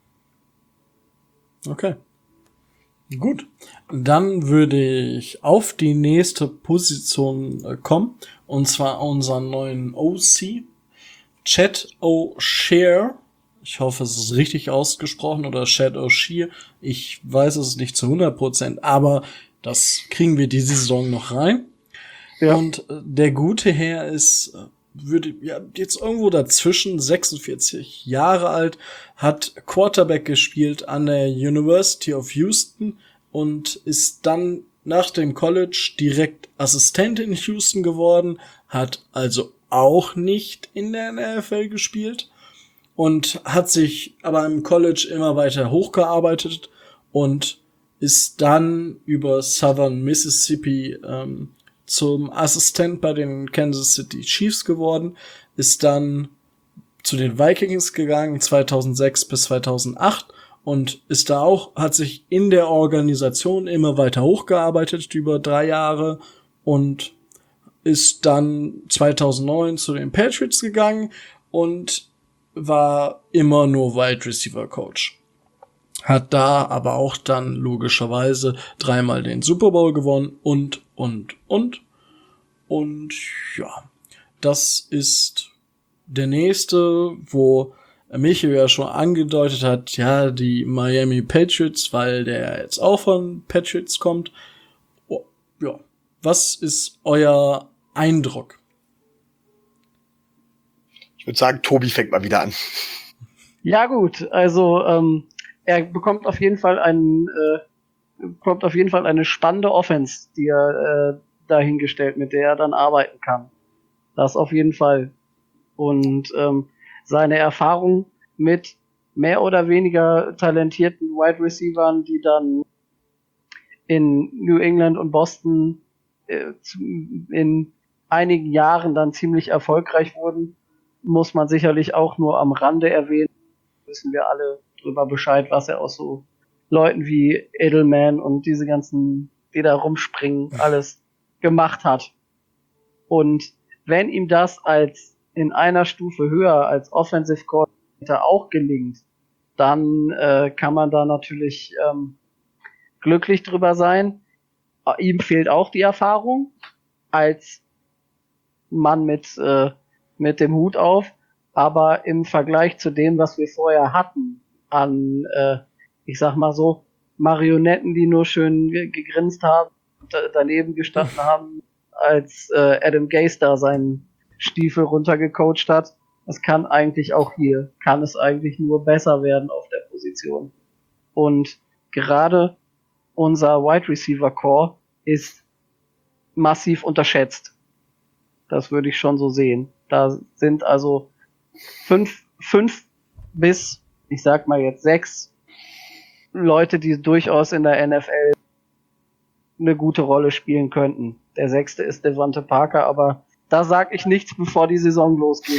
Okay. Gut. Dann würde ich auf die nächste Position kommen, und zwar unseren neuen OC, Chad O'Shea. Ich hoffe, es ist richtig ausgesprochen, oder Chad O'Shea. Ich weiß es nicht zu 100%, aber das kriegen wir diese Saison noch rein. Ja. Und der gute Herr ist, würde jetzt irgendwo dazwischen, 46 Jahre alt, hat Quarterback gespielt an der University of Houston und ist dann nach dem College direkt Assistent in Houston geworden, hat also auch nicht in der NFL gespielt und hat sich aber im College immer weiter hochgearbeitet und ist dann über Southern Mississippi zum Assistent bei den Kansas City Chiefs geworden, ist dann zu den Vikings gegangen 2006 bis 2008 und ist da auch, hat sich in der Organisation immer weiter hochgearbeitet über 3 Jahre und ist dann 2009 zu den Patriots gegangen und war immer nur Wide Receiver Coach. Hat da aber auch dann logischerweise 3-mal den Super Bowl gewonnen und ja, das ist der nächste, wo Michael ja schon angedeutet hat, ja, die Miami Patriots, weil der jetzt auch von Patriots kommt. Oh, ja, was ist euer Eindruck? Ich würde sagen, Tobi fängt mal wieder an. Ja gut, also er bekommt auf jeden Fall eine spannende Offense, die er dahingestellt, mit der er dann arbeiten kann. Das auf jeden Fall. Und seine Erfahrung mit mehr oder weniger talentierten Wide Receivern, die dann in New England und Boston in einigen Jahren dann ziemlich erfolgreich wurden, muss man sicherlich auch nur am Rande erwähnen. Wissen wir alle drüber Bescheid, was er aus so Leuten wie Edelman und diese ganzen, die da rumspringen, alles gemacht hat. Und wenn ihm das als in einer Stufe höher als Offensive Coordinator auch gelingt, dann kann man da natürlich glücklich drüber sein. Ihm fehlt auch die Erfahrung als Mann mit dem Hut auf, aber im Vergleich zu dem, was wir vorher hatten, an, ich sag mal so, Marionetten, die nur schön gegrinst haben, daneben gestanden haben, als Adam Gase da seinen Stiefel runtergecoacht hat. Es kann eigentlich nur besser werden auf der Position. Und gerade unser Wide Receiver Core ist massiv unterschätzt. Das würde ich schon so sehen. Da sind also 5 bis, ich sag mal jetzt 6 Leute, die durchaus in der NFL eine gute Rolle spielen könnten. Der 6. ist Devonta Parker, aber da sag ich nichts, bevor die Saison losgeht.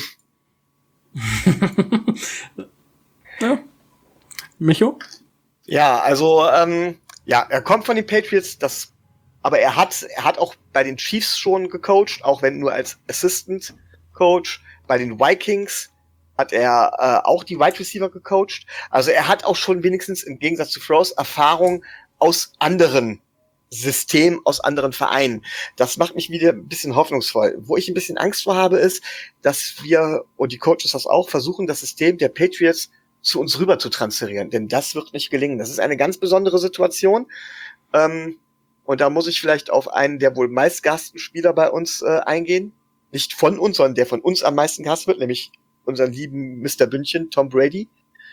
Ja. Micho? Ja, also er kommt von den Patriots, aber er hat auch bei den Chiefs schon gecoacht, auch wenn nur als Assistant Coach. Bei den Vikings hat er auch die Wide Receiver gecoacht. Also er hat auch schon wenigstens im Gegensatz zu Flores Erfahrung aus anderen Systemen, aus anderen Vereinen. Das macht mich wieder ein bisschen hoffnungsvoll. Wo ich ein bisschen Angst vor habe, ist, dass wir, und die Coaches das auch, versuchen, das System der Patriots zu uns rüber zu transferieren. Denn das wird nicht gelingen. Das ist eine ganz besondere Situation. Und da muss ich vielleicht auf einen der wohl meistgehassten Spieler bei uns eingehen. Nicht von uns, sondern der von uns am meisten gehasst wird, nämlich unseren lieben Mr. Bündchen, Tom Brady.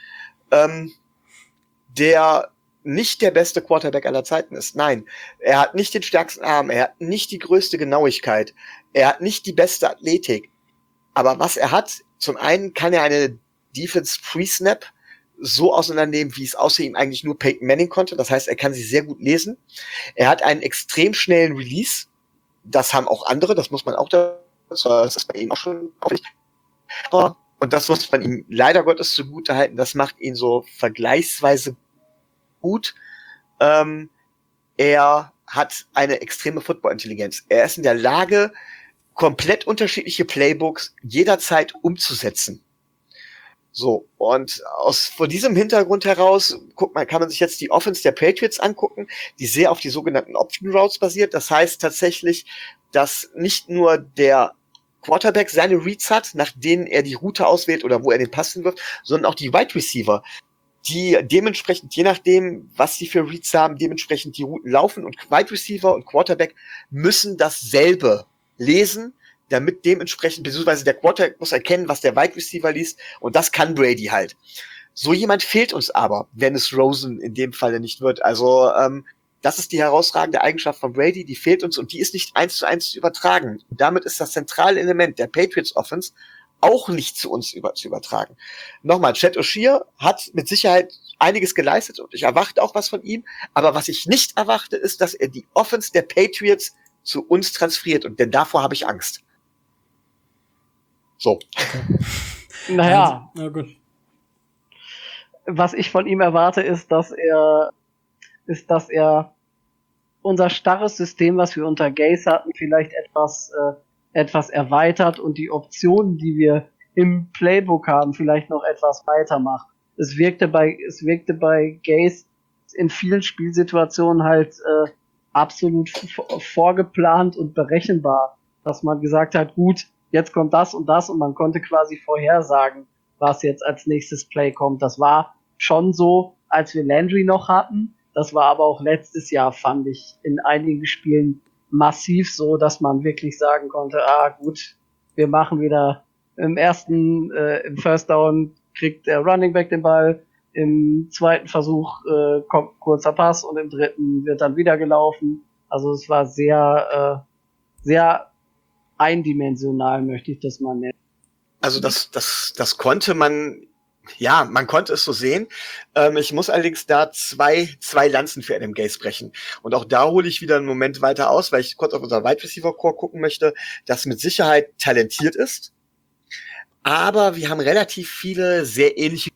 Der nicht der beste Quarterback aller Zeiten ist. Nein, er hat nicht den stärksten Arm, er hat nicht die größte Genauigkeit, er hat nicht die beste Athletik. Aber was er hat, zum einen kann er eine Defense Pre-Snap so auseinandernehmen, wie es außer ihm eigentlich nur Peyton Manning konnte. Das heißt, er kann sie sehr gut lesen. Er hat einen extrem schnellen Release. Das haben auch andere, das muss man auch das ist bei ihm auch schon und das muss man ihm leider Gottes zugutehalten, das macht ihn so vergleichsweise gut. Er hat eine extreme Football-Intelligenz. Er ist in der Lage, komplett unterschiedliche Playbooks jederzeit umzusetzen. So, und vor diesem Hintergrund heraus, kann man sich jetzt die Offense der Patriots angucken, die sehr auf die sogenannten Option Routes basiert. Das heißt tatsächlich, dass nicht nur der Quarterback seine Reads hat, nach denen er die Route auswählt oder wo er den Pass hinwirft, sondern auch die Wide Receiver, die dementsprechend, je nachdem, was sie für Reads haben, dementsprechend die Routen laufen, und Wide Receiver und Quarterback müssen dasselbe lesen, damit dementsprechend, beziehungsweise der Quarterback muss erkennen, was der Wide Receiver liest, und das kann Brady halt. So jemand fehlt uns aber, wenn es Rosen in dem Falle nicht wird. Also das ist die herausragende Eigenschaft von Brady, die fehlt uns, und die ist nicht 1:1 zu übertragen. Und damit ist das zentrale Element der Patriots Offense auch nicht zu uns zu übertragen. Nochmal, Chet O'Shea hat mit Sicherheit einiges geleistet und ich erwarte auch was von ihm, aber was ich nicht erwarte, ist, dass er die Offense der Patriots zu uns transferiert, und denn davor habe ich Angst. So. Okay. Naja, na gut. Was ich von ihm erwarte, ist, dass er unser starres System, was wir unter Gase hatten, vielleicht etwas erweitert und die Optionen, die wir im Playbook haben, vielleicht noch etwas weitermacht. Es wirkte bei Gase in vielen Spielsituationen halt absolut vorgeplant und berechenbar, dass man gesagt hat, gut, jetzt kommt das, und man konnte quasi vorhersagen, was jetzt als nächstes Play kommt. Das war schon so, als wir Landry noch hatten. Das war aber auch letztes Jahr, fand ich, in einigen Spielen massiv so, dass man wirklich sagen konnte, gut, wir machen wieder im First Down kriegt der Running Back den Ball, im zweiten Versuch kommt ein kurzer Pass und im dritten wird dann wieder gelaufen. Also es war sehr, sehr eindimensional, möchte ich das mal nennen. Also das konnte man, ja, man konnte es so sehen. Ich muss allerdings da zwei Lanzen für Adam Gase brechen. Und auch da hole ich wieder einen Moment weiter aus, weil ich kurz auf unser Wide Receiver Core gucken möchte, das mit Sicherheit talentiert ist. Aber wir haben relativ viele sehr ähnliche,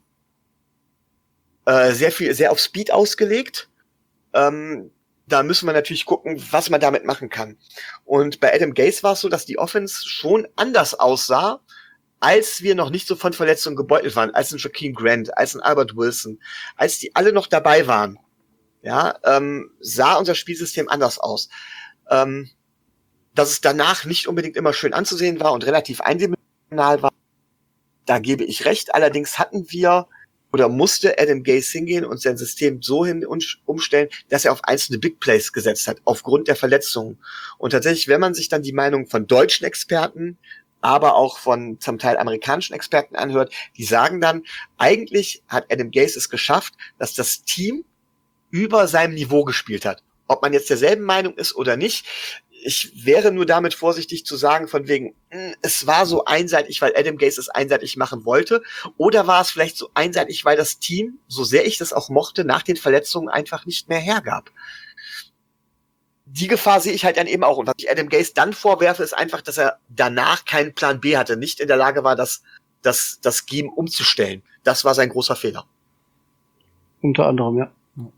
sehr auf Speed ausgelegt. Da müssen wir natürlich gucken, was man damit machen kann. Und bei Adam Gase war es so, dass die Offense schon anders aussah, als wir noch nicht so von Verletzungen gebeutelt waren, als ein Jakeem Grant, als ein Albert Wilson, als die alle noch dabei waren, ja, sah unser Spielsystem anders aus. Dass es danach nicht unbedingt immer schön anzusehen war und relativ eindimensional war, da gebe ich recht. Allerdings hatten wir oder musste Adam Gase hingehen und sein System so umstellen, dass er auf einzelne Big Plays gesetzt hat, aufgrund der Verletzungen. Und tatsächlich, wenn man sich dann die Meinung von deutschen Experten, aber auch von zum Teil amerikanischen Experten anhört, die sagen dann, eigentlich hat Adam Gase es geschafft, dass das Team über seinem Niveau gespielt hat. Ob man jetzt derselben Meinung ist oder nicht, ich wäre nur damit vorsichtig zu sagen, von wegen, es war so einseitig, weil Adam Gase es einseitig machen wollte, oder war es vielleicht so einseitig, weil das Team, so sehr ich das auch mochte, nach den Verletzungen einfach nicht mehr hergab. Die Gefahr sehe ich halt dann eben auch. Und was ich Adam Gase dann vorwerfe, ist einfach, dass er danach keinen Plan B hatte, nicht in der Lage war, das Scheme umzustellen. Das war sein großer Fehler. Unter anderem, ja.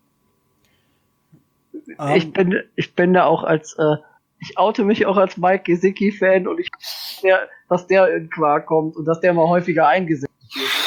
Ich bin da auch ich oute mich auch als Mike Gesicki-Fan und dass der in Quark kommt und dass der mal häufiger eingesetzt wird.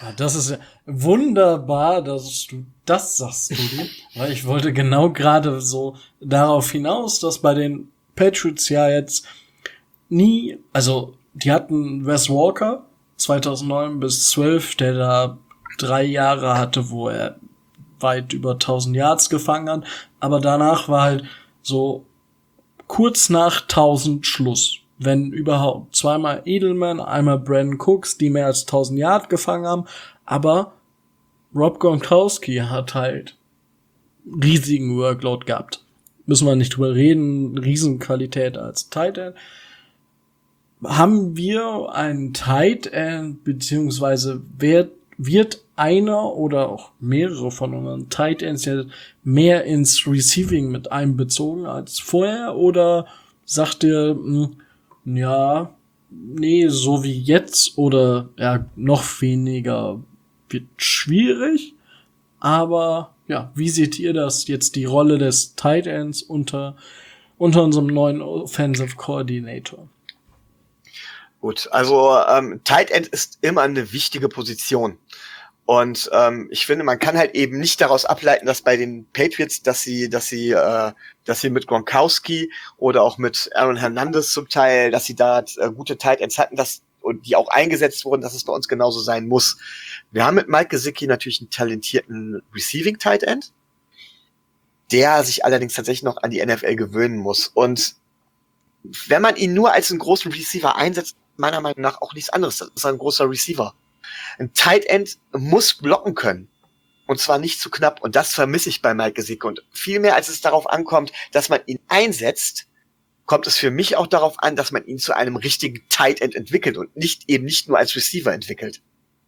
Ja, das ist ja wunderbar, dass du das sagst, Tobi. Weil ich wollte genau gerade so darauf hinaus, dass bei den Patriots ja jetzt nie, also die hatten Wes Walker 2009 bis 12, der da 3 Jahre hatte, wo er weit über 1000 Yards gefangen hat, aber danach war halt so kurz nach 1000 Schluss. Wenn überhaupt. Zweimal Edelman, einmal Brandon Cooks, die mehr als 1000 Yard gefangen haben, aber Rob Gronkowski hat halt riesigen Workload gehabt. Müssen wir nicht drüber reden, Riesenqualität als Tight End. Haben wir einen Tight End, beziehungsweise wird einer oder auch mehrere von unseren Tight Ends ja mehr ins Receiving mit einbezogen als vorher? Oder sagt ihr, ja, nee, so wie jetzt oder ja, noch weniger wird schwierig? Aber ja, wie seht ihr das jetzt, die Rolle des Tight Ends unter unserem neuen Offensive Coordinator? Gut, also Tight End ist immer eine wichtige Position. Und ich finde, man kann halt eben nicht daraus ableiten, dass bei den Patriots, dass sie mit Gronkowski oder auch mit Aaron Hernandez zum Teil, dass sie da gute Tight Ends hatten, und die auch eingesetzt wurden, dass es bei uns genauso sein muss. Wir haben mit Mike Gesicki natürlich einen talentierten Receiving Tight End, der sich allerdings tatsächlich noch an die NFL gewöhnen muss. Und wenn man ihn nur als einen großen Receiver einsetzt, meiner Meinung nach auch nichts anderes. Das ist ein großer Receiver. Ein Tight End muss blocken können. Und zwar nicht zu knapp. Und das vermisse ich bei Mike Gesicki. Und viel mehr als es darauf ankommt, dass man ihn einsetzt, kommt es für mich auch darauf an, dass man ihn zu einem richtigen Tight End entwickelt und nicht nur als Receiver entwickelt.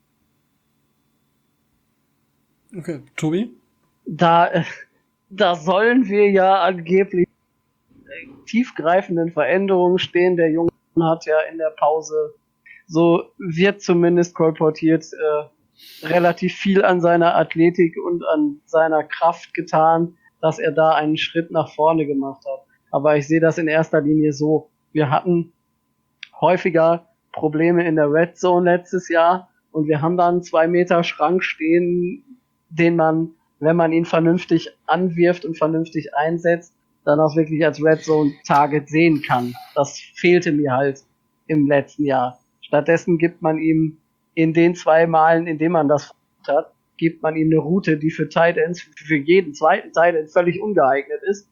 Okay, Tobi? Da sollen wir ja angeblich tiefgreifenden Veränderungen stehen. Der Junge hat ja in der Pause, so wird zumindest kolportiert, relativ viel an seiner Athletik und an seiner Kraft getan, dass er da einen Schritt nach vorne gemacht hat. Aber ich sehe das in erster Linie so. Wir hatten häufiger Probleme in der Red Zone letztes Jahr und wir haben da einen 2 Meter Schrank stehen, den man, wenn man ihn vernünftig anwirft und vernünftig einsetzt, dann auch wirklich als Red Zone Target sehen kann. Das fehlte mir halt im letzten Jahr. Stattdessen gibt man ihm in den 2 Malen, in denen man das hat, gibt man ihm eine Route, die für Tight Ends, für jeden zweiten Tight End völlig ungeeignet ist,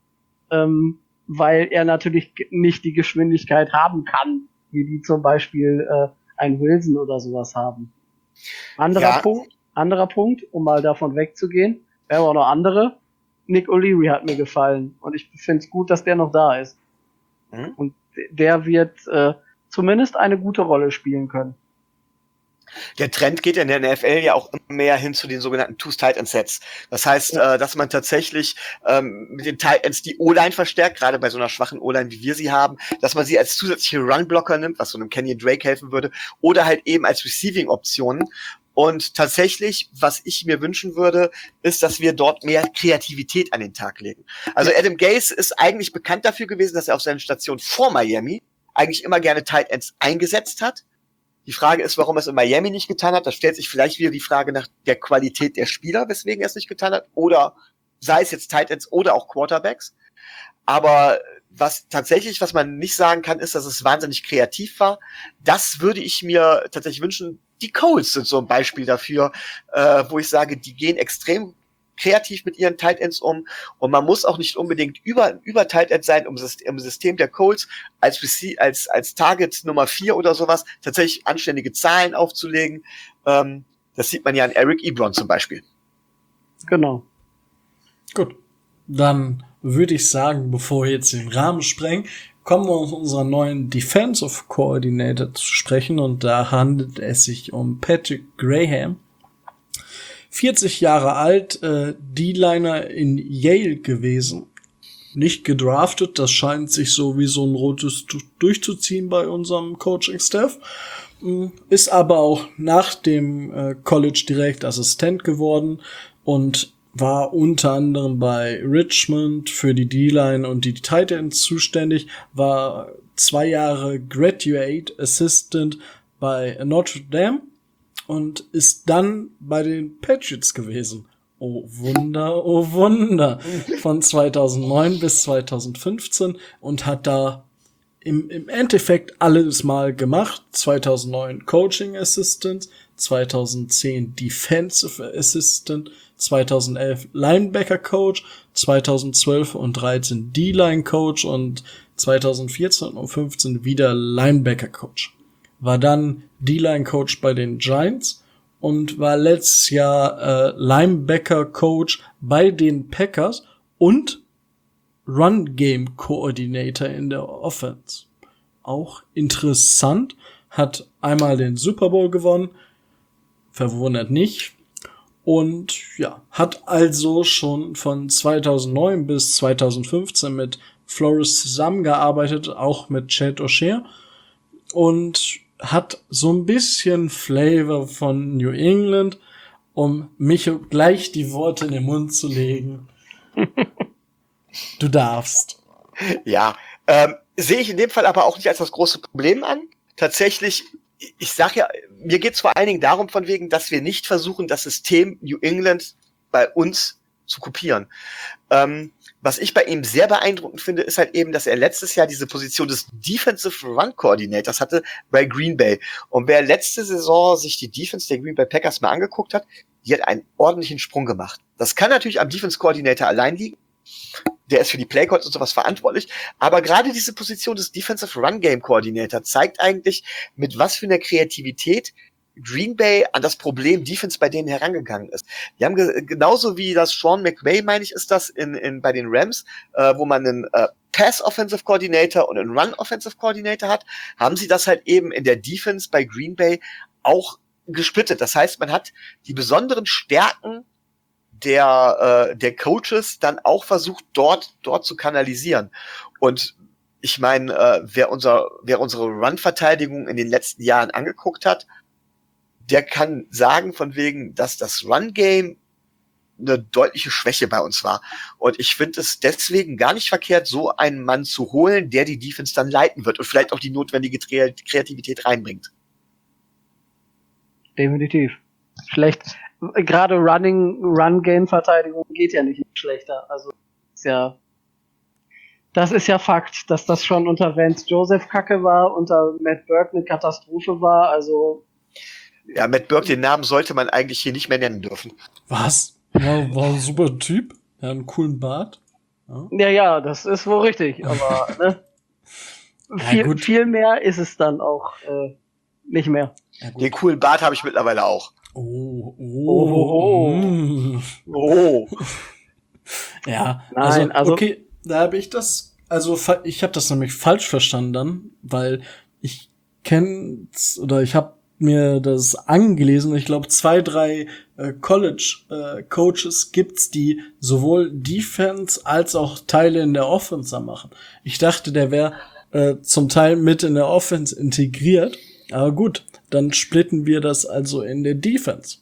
weil er natürlich nicht die Geschwindigkeit haben kann, wie die zum Beispiel ein Wilson oder sowas haben. Anderer Punkt, um mal davon wegzugehen, wir haben auch noch andere. Nick O'Leary hat mir gefallen und ich finde es gut, dass der noch da ist. Und der wird zumindest eine gute Rolle spielen können. Der Trend geht in der NFL ja auch immer mehr hin zu den sogenannten Two-Tight-End-Sets. Das heißt, dass man tatsächlich mit den Tight Ends die O-Line verstärkt, gerade bei so einer schwachen O-Line, wie wir sie haben, dass man sie als zusätzliche Run-Blocker nimmt, was so einem Kenyon Drake helfen würde, oder halt eben als Receiving-Optionen. Und tatsächlich, was ich mir wünschen würde, ist, dass wir dort mehr Kreativität an den Tag legen. Also Adam Gase ist eigentlich bekannt dafür gewesen, dass er auf seiner Station vor Miami eigentlich immer gerne Tight Ends eingesetzt hat. Die Frage ist, warum er es in Miami nicht getan hat. Da stellt sich vielleicht wieder die Frage nach der Qualität der Spieler, weswegen er es nicht getan hat. Oder sei es jetzt Tight Ends oder auch Quarterbacks. Aber was man nicht sagen kann, ist, dass es wahnsinnig kreativ war. Das würde ich mir tatsächlich wünschen. Die Colts sind so ein Beispiel dafür, wo ich sage, die gehen extrem kreativ mit ihren Tight Ends um und man muss auch nicht unbedingt über Tight End sein, um im System der Colts als Target Nummer 4 oder sowas tatsächlich anständige Zahlen aufzulegen. Das sieht man ja an Eric Ebron zum Beispiel. Genau. Gut, dann würde ich sagen, bevor wir jetzt den Rahmen sprengen, kommen wir auf unseren neuen Defensive Coordinator zu sprechen und da handelt es sich um Patrick Graham. 40 Jahre alt, D-Liner in Yale gewesen, nicht gedraftet, das scheint sich so wie so ein rotes Tuch durchzuziehen bei unserem Coaching-Staff, ist aber auch nach dem College direkt Assistent geworden und war unter anderem bei Richmond für die D-Line und die Tight Ends zuständig, war 2 Jahre Graduate Assistant bei Notre Dame und ist dann bei den Patriots gewesen. Oh Wunder, oh Wunder. Von 2009 bis 2015 und hat da im Endeffekt alles mal gemacht. 2009 Coaching Assistant, 2010 Defensive Assistant, 2011 Linebacker Coach, 2012 und 13 D-Line Coach und 2014 und 15 wieder Linebacker Coach. War dann D-Line Coach bei den Giants und war letztes Jahr Linebacker Coach bei den Packers und Run Game Coordinator in der Offense. Auch interessant, hat einmal den Super Bowl gewonnen, verwundert nicht. Und ja, hat also schon von 2009 bis 2015 mit Flores zusammengearbeitet, auch mit Chad O'Shea. Und hat so ein bisschen Flavor von New England, um mich gleich die Worte in den Mund zu legen. Du darfst. Ja, sehe ich in dem Fall aber auch nicht als das große Problem an. Tatsächlich, ich sag ja, mir geht es vor allen Dingen darum von wegen, dass wir nicht versuchen, das System New England bei uns zu kopieren. Was ich bei ihm sehr beeindruckend finde, ist halt eben, dass er letztes Jahr diese Position des Defensive Run Coordinators hatte bei Green Bay. Und wer letzte Saison sich die Defense der Green Bay Packers mal angeguckt hat, die hat einen ordentlichen Sprung gemacht. Das kann natürlich am Defense Coordinator allein liegen. Der ist für die Playcalls und sowas verantwortlich. Aber gerade diese Position des Defensive Run Game Coordinator zeigt eigentlich, mit was für einer Kreativität Green Bay an das Problem Defense bei denen herangegangen ist. Die haben genauso wie das Sean McVay, meine ich, ist das bei den Rams, wo man einen Pass Offensive Coordinator und einen Run Offensive Coordinator hat, haben sie das halt eben in der Defense bei Green Bay auch gesplittet. Das heißt, man hat die besonderen Stärken der Coaches dann auch versucht, dort zu kanalisieren. Und ich meine, wer unsere Run-Verteidigung in den letzten Jahren angeguckt hat, der kann sagen von wegen, dass das Run-Game eine deutliche Schwäche bei uns war. Und ich finde es deswegen gar nicht verkehrt, so einen Mann zu holen, der die Defense dann leiten wird und vielleicht auch die notwendige Kreativität reinbringt. Definitiv. Schlecht. Gerade Run-Game-Verteidigung geht ja nicht schlechter. Also das ist ja Fakt, dass das schon unter Vance Joseph Kacke war, unter Matt Burke eine Katastrophe war. Also ja, Matt Burke, den Namen sollte man eigentlich hier nicht mehr nennen dürfen. Was? War ein super Typ. Er hat einen coolen Bart. Ja, das ist wohl richtig. Aber ne, viel mehr ist es dann auch nicht mehr. Ja, den coolen Bart habe ich mittlerweile auch. Oh. Ja, also okay, da habe ich das, ich habe das nämlich falsch verstanden, weil ich habe mir das angelesen. Ich glaube, 2, 3 College-Coaches gibt's, die sowohl Defense als auch Teile in der Offense machen. Ich dachte, der wäre zum Teil mit in der Offense integriert. Aber gut, dann splitten wir das also in der Defense.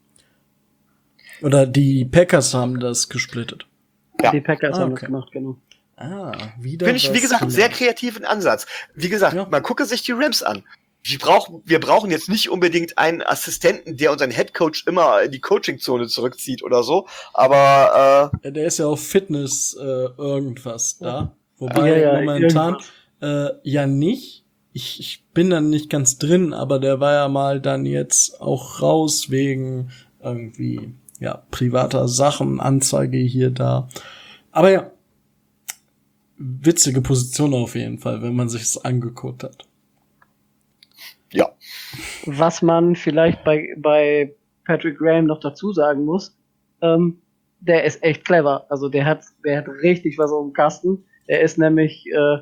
Oder die Packers haben das gesplittet. Ja. Die Packers haben das gemacht, genau. Wieder. Finde ich, wie gesagt, einen sehr kreativen Ansatz. Wie gesagt, man gucke sich die Rams an. Wir brauchen jetzt nicht unbedingt einen Assistenten, der unseren Headcoach immer in die Coaching-Zone zurückzieht oder so, aber der ist ja auf Fitness irgendwas da. Wobei momentan ja nicht. Ich bin dann nicht ganz drin, aber der war ja mal dann jetzt auch raus wegen irgendwie privater Sachen, Anzeige hier, da. Aber ja, witzige Position auf jeden Fall, wenn man sich's angeguckt hat. Ja. Was man vielleicht bei Patrick Graham noch dazu sagen muss, der ist echt clever. Also der hat richtig was auf dem Kasten. Der ist nämlich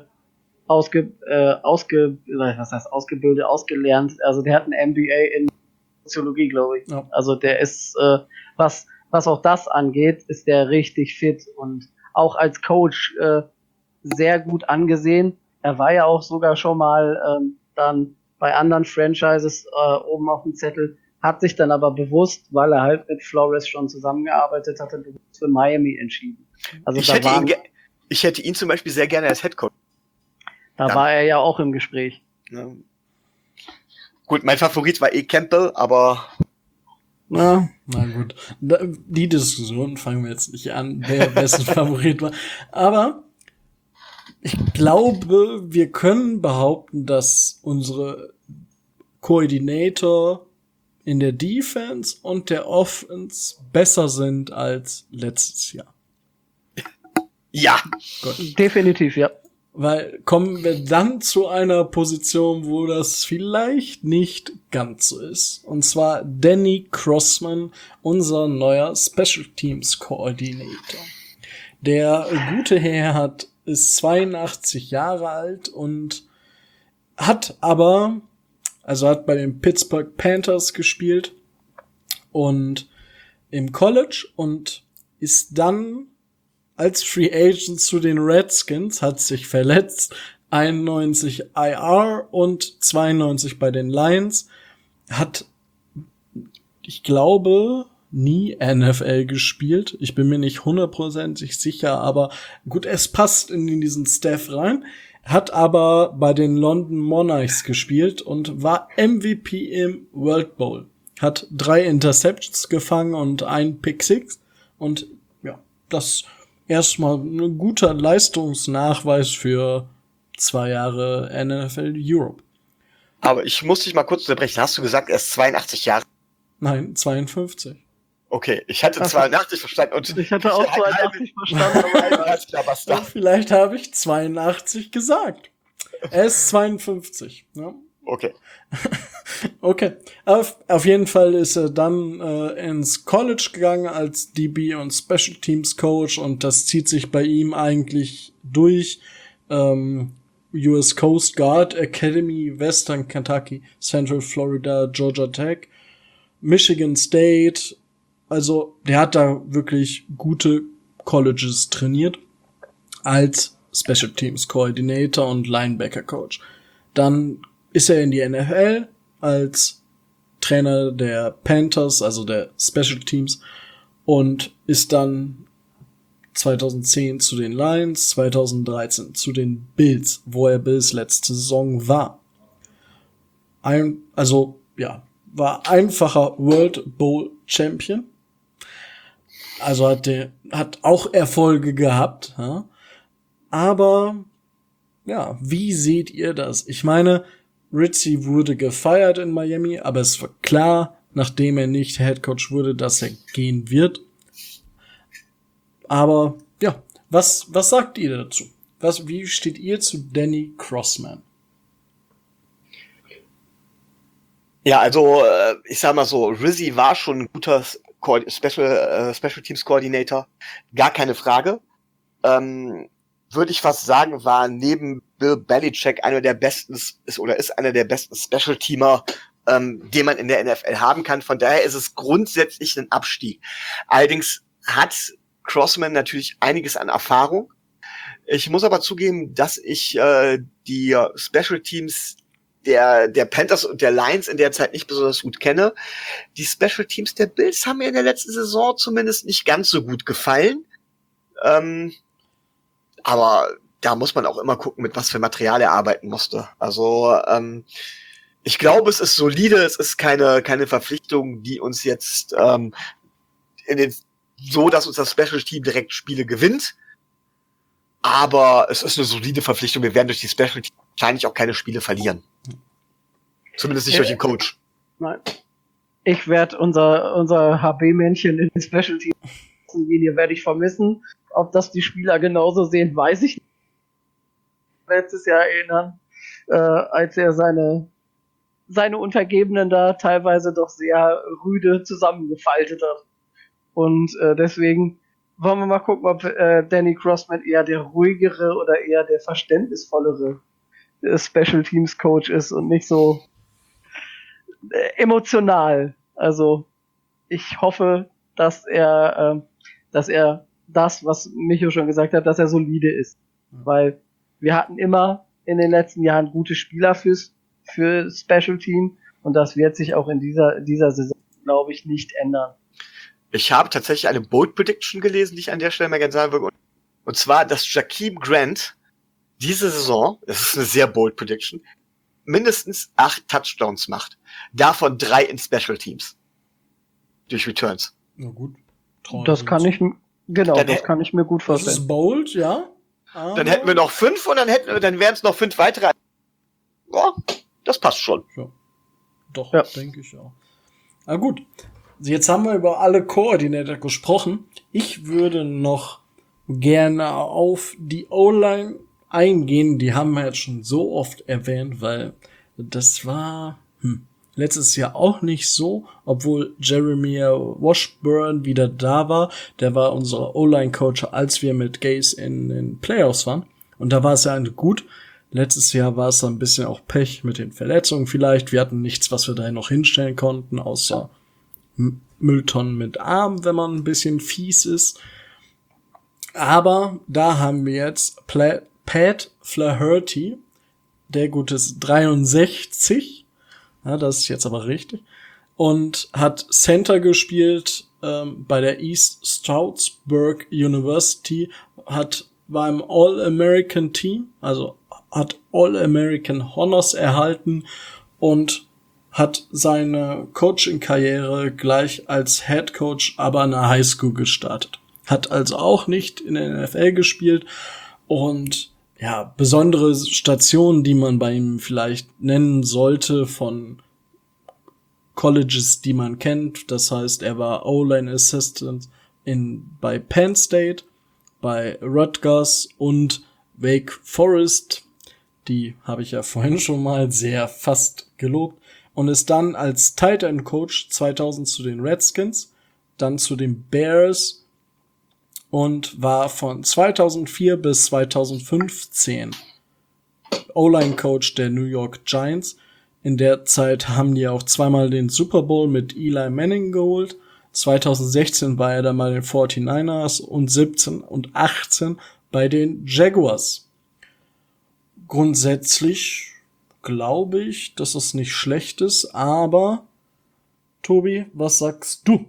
ausgelernt. Also der hat ein MBA in Soziologie, glaube ich. Ja. Also der ist, was auch das angeht, ist der richtig fit und auch als Coach sehr gut angesehen. Er war ja auch sogar schon mal dann bei anderen Franchises oben auf dem Zettel, hat sich dann aber bewusst, weil er halt mit Flores schon zusammengearbeitet hatte, für Miami entschieden. Also ich hätte ihn zum Beispiel sehr gerne als Headcoach. Da war er ja auch im Gespräch. Ja. Gut, mein Favorit war Campbell, aber Na gut. Die Diskussion fangen wir jetzt nicht an, wer wessen Favorit war. Aber ich glaube, wir können behaupten, dass unsere Coordinator in der Defense und der Offense besser sind als letztes Jahr. ja. Gut. Definitiv, ja. Weil kommen wir dann zu einer Position, wo das vielleicht nicht ganz so ist. Und zwar Danny Crossman, unser neuer Special Teams Coordinator. Der gute Herr ist 82 Jahre alt und hat bei den Pittsburgh Panthers gespielt und im College und ist dann als Free Agent zu den Redskins, hat sich verletzt, 91 IR und 92 bei den Lions, hat, ich glaube, nie NFL gespielt. Ich bin mir nicht hundertprozentig sicher, aber gut, es passt in diesen Staff rein. Hat aber bei den London Monarchs gespielt und war MVP im World Bowl. Hat 3 Interceptions gefangen und 1 Pick Six und ja, das erstmal ein guter Leistungsnachweis für 2 Jahre NFL Europe. Aber ich muss dich mal kurz unterbrechen. Hast du gesagt, er ist 82 Jahre? Nein, 52. Okay, ich hatte 82 verstanden. Und Ich hatte auch 82 verstanden. Ja, vielleicht habe ich 82 gesagt. Er ist 52. Ja. Okay. Okay. Auf jeden Fall ist er dann ins College gegangen als DB und Special Teams Coach und das zieht sich bei ihm eigentlich durch. US Coast Guard Academy, Western Kentucky, Central Florida, Georgia Tech, Michigan State. Also der hat da wirklich gute Colleges trainiert als Special Teams Coordinator und Linebacker Coach. Dann ist er in die NFL als Trainer der Panthers, also der Special Teams, und ist dann 2010 zu den Lions, 2013 zu den Bills, wo er bis letzte Saison war. War einfacher World Bowl Champion. Also hat auch Erfolge gehabt, ja? Aber ja, wie seht ihr das? Ich meine, Ritchie wurde gefeiert in Miami, aber es war klar, nachdem er nicht Headcoach wurde, dass er gehen wird. Aber ja, was sagt ihr dazu? Wie steht ihr zu Danny Crossman? Ja, also ich sag mal so, Rizzy war schon ein guter Special Teams Coordinator, gar keine Frage. Würde ich fast sagen, war neben Bill Belichick einer der besten ist einer der besten Special Teamer, den man in der NFL haben kann. Von daher ist es grundsätzlich ein Abstieg. Allerdings hat Crossman natürlich einiges an Erfahrung. Ich muss aber zugeben, dass ich die Special Teams der Panthers und der Lions in der Zeit nicht besonders gut kenne. Die Special Teams der Bills haben mir in der letzten Saison zumindest nicht ganz so gut gefallen. Aber da muss man auch immer gucken, mit was für Material er arbeiten musste. Also ich glaube, es ist solide, es ist keine Verpflichtung, die uns jetzt so, dass uns das Special Team direkt Spiele gewinnt. Aber es ist eine solide Verpflichtung. Wir werden durch die Special Team wahrscheinlich auch keine Spiele verlieren. Zumindest nicht durch den Coach. Nein. Ich werde unser HB-Männchen in den Special Team werde ich vermissen. Ob das die Spieler genauso sehen, weiß ich nicht. Letztes Jahr erinnern, als er seine Untergebenen da teilweise doch sehr rüde zusammengefaltet hat. Und deswegen wollen wir mal gucken, ob Danny Crossman eher der ruhigere oder eher der verständnisvollere Special Teams Coach ist und nicht so emotional. Also ich hoffe, dass er das, was Micho schon gesagt hat, dass er solide ist. Weil wir hatten immer in den letzten Jahren gute Spieler für Special Team und das wird sich auch in dieser Saison, glaube ich, nicht ändern. Ich habe tatsächlich eine Bold Prediction gelesen, die ich an der Stelle mal gerne sagen würde. Und zwar, dass Jakeem Grant diese Saison, das ist eine sehr bold Prediction, mindestens 8 Touchdowns macht. Davon 3 in Special Teams. Durch Returns. Na gut. Das kann ich, genau, Dann das kann ich mir gut Das vorstellen. ist bold, ja. Dann hätten wir noch 5 und dann wären es noch 5 weitere. Ja, das passt schon. Ja. Doch, Ja. denke ich auch. Na gut. Jetzt haben wir über alle Koordinator gesprochen. Ich würde noch gerne auf die O-Line eingehen. Die haben wir jetzt schon so oft erwähnt, weil das war letztes Jahr auch nicht so, obwohl Jeremiah Washburn wieder da war. Der war unser O-Line-Coach, als wir mit Gase in den Playoffs waren. Und da war es ja eigentlich gut. Letztes Jahr war es ein bisschen auch Pech mit den Verletzungen vielleicht. Wir hatten nichts, was wir da noch hinstellen konnten, außer Mülltonnen mit Arm, wenn man ein bisschen fies ist. Aber da haben wir jetzt Pat Flaherty, der gut ist 63, ja, das ist jetzt aber richtig, und hat Center gespielt bei der East Stroudsburg University, war im All-American Team, also hat All-American Honors erhalten und hat seine Coaching-Karriere gleich als Head Coach aber an der Highschool gestartet. Hat also auch nicht in der NFL gespielt und ja, besondere Stationen, die man bei ihm vielleicht nennen sollte von Colleges, die man kennt. Das heißt, er war O-Line Assistant bei Penn State, bei Rutgers und Wake Forest. Die habe ich ja vorhin schon mal sehr fast gelobt. Und ist dann als Tight End Coach 2000 zu den Redskins, dann zu den Bears und war von 2004 bis 2015 O-Line Coach der New York Giants. In der Zeit haben die auch zweimal den Super Bowl mit Eli Manning geholt. 2016 war er dann bei den 49ers und 17 und 18 bei den Jaguars. Grundsätzlich glaube ich, dass es nicht schlecht ist, aber Tobi, was sagst du?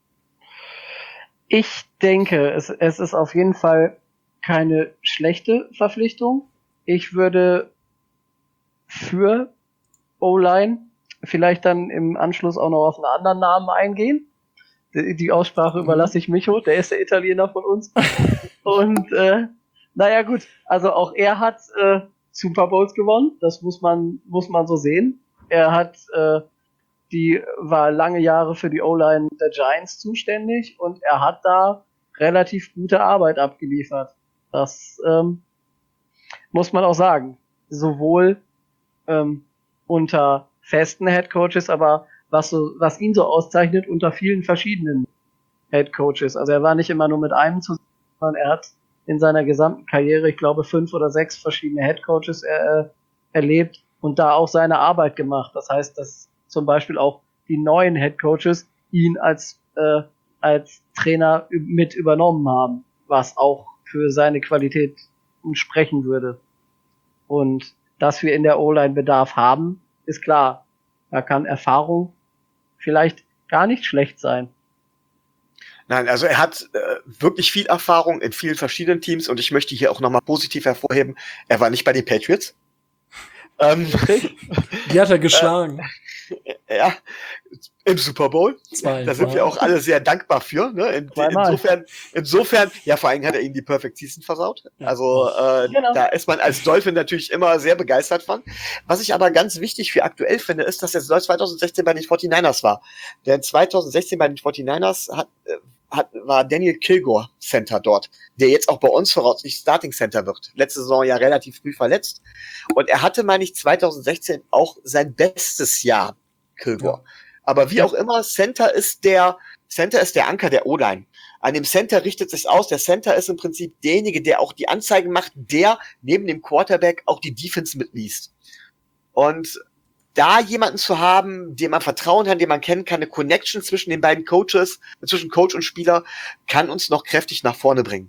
Ich denke, es ist auf jeden Fall keine schlechte Verpflichtung. Ich würde für O-Line vielleicht dann im Anschluss auch noch auf einen anderen Namen eingehen. Die Aussprache überlasse ich Micho, der ist der Italiener von uns. Und naja gut, also auch er hat Super Bowls gewonnen, das muss man so sehen. Er war lange Jahre für die O-Line der Giants zuständig und er hat da relativ gute Arbeit abgeliefert. Das muss man auch sagen. Sowohl unter festen Headcoaches, aber was ihn so auszeichnet, unter vielen verschiedenen Headcoaches. Also er war nicht immer nur mit einem zusammen, sondern er hat in seiner gesamten Karriere, ich glaube, 5 oder 6 verschiedene Headcoaches erlebt und da auch seine Arbeit gemacht. Das heißt, dass zum Beispiel auch die neuen Headcoaches ihn als Trainer mit übernommen haben, was auch für seine Qualität sprechen würde. Und dass wir in der O-Line Bedarf haben, ist klar. Da kann Erfahrung vielleicht gar nicht schlecht sein. Nein, also er hat wirklich viel Erfahrung in vielen verschiedenen Teams und ich möchte hier auch nochmal positiv hervorheben, er war nicht bei den Patriots. Die hat er geschlagen. Ja, im Super Bowl. Zweimal. Da sind wir auch alle sehr dankbar für. Ne? Insofern, ja, vor allem hat er ihnen die Perfect Season versaut. Also Genau. Da ist man als Dolphin natürlich immer sehr begeistert von. Was ich aber ganz wichtig für aktuell finde, ist, dass er 2016 bei den 49ers war. Denn 2016 bei den 49ers war Daniel Kilgore Center dort, der jetzt auch bei uns voraussichtlich Starting Center wird. Letzte Saison ja relativ früh verletzt. Und er hatte, meine ich, 2016 auch sein bestes Jahr, Kilgore. Ja. Aber wie auch immer, Center ist der Anker der O-Line. An dem Center richtet sich aus. Der Center ist im Prinzip derjenige, der auch die Anzeigen macht, der neben dem Quarterback auch die Defense mitliest. Und da jemanden zu haben, dem man vertrauen kann, den man kennen kann, eine Connection zwischen den beiden Coaches, zwischen Coach und Spieler, kann uns noch kräftig nach vorne bringen.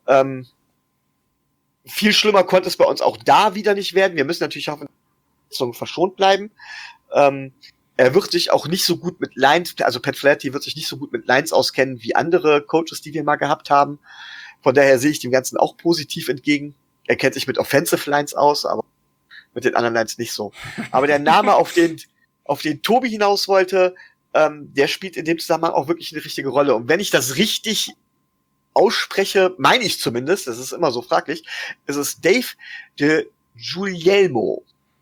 Viel schlimmer konnte es bei uns auch da wieder nicht werden. Wir müssen natürlich auch verschont bleiben. Er wird sich auch nicht so gut mit Lines, also Pat Flaherty wird sich nicht so gut mit Lines auskennen wie andere Coaches, die wir mal gehabt haben. Von daher sehe ich dem Ganzen auch positiv entgegen. Er kennt sich mit Offensive Lines aus, aber mit den anderen Lines nicht so. Aber der Name, auf den Tobi hinaus wollte, der spielt in dem Zusammenhang auch wirklich eine richtige Rolle. Und wenn ich das richtig ausspreche, meine ich zumindest, das ist immer so fraglich, ist es Dave DeGiulielmo.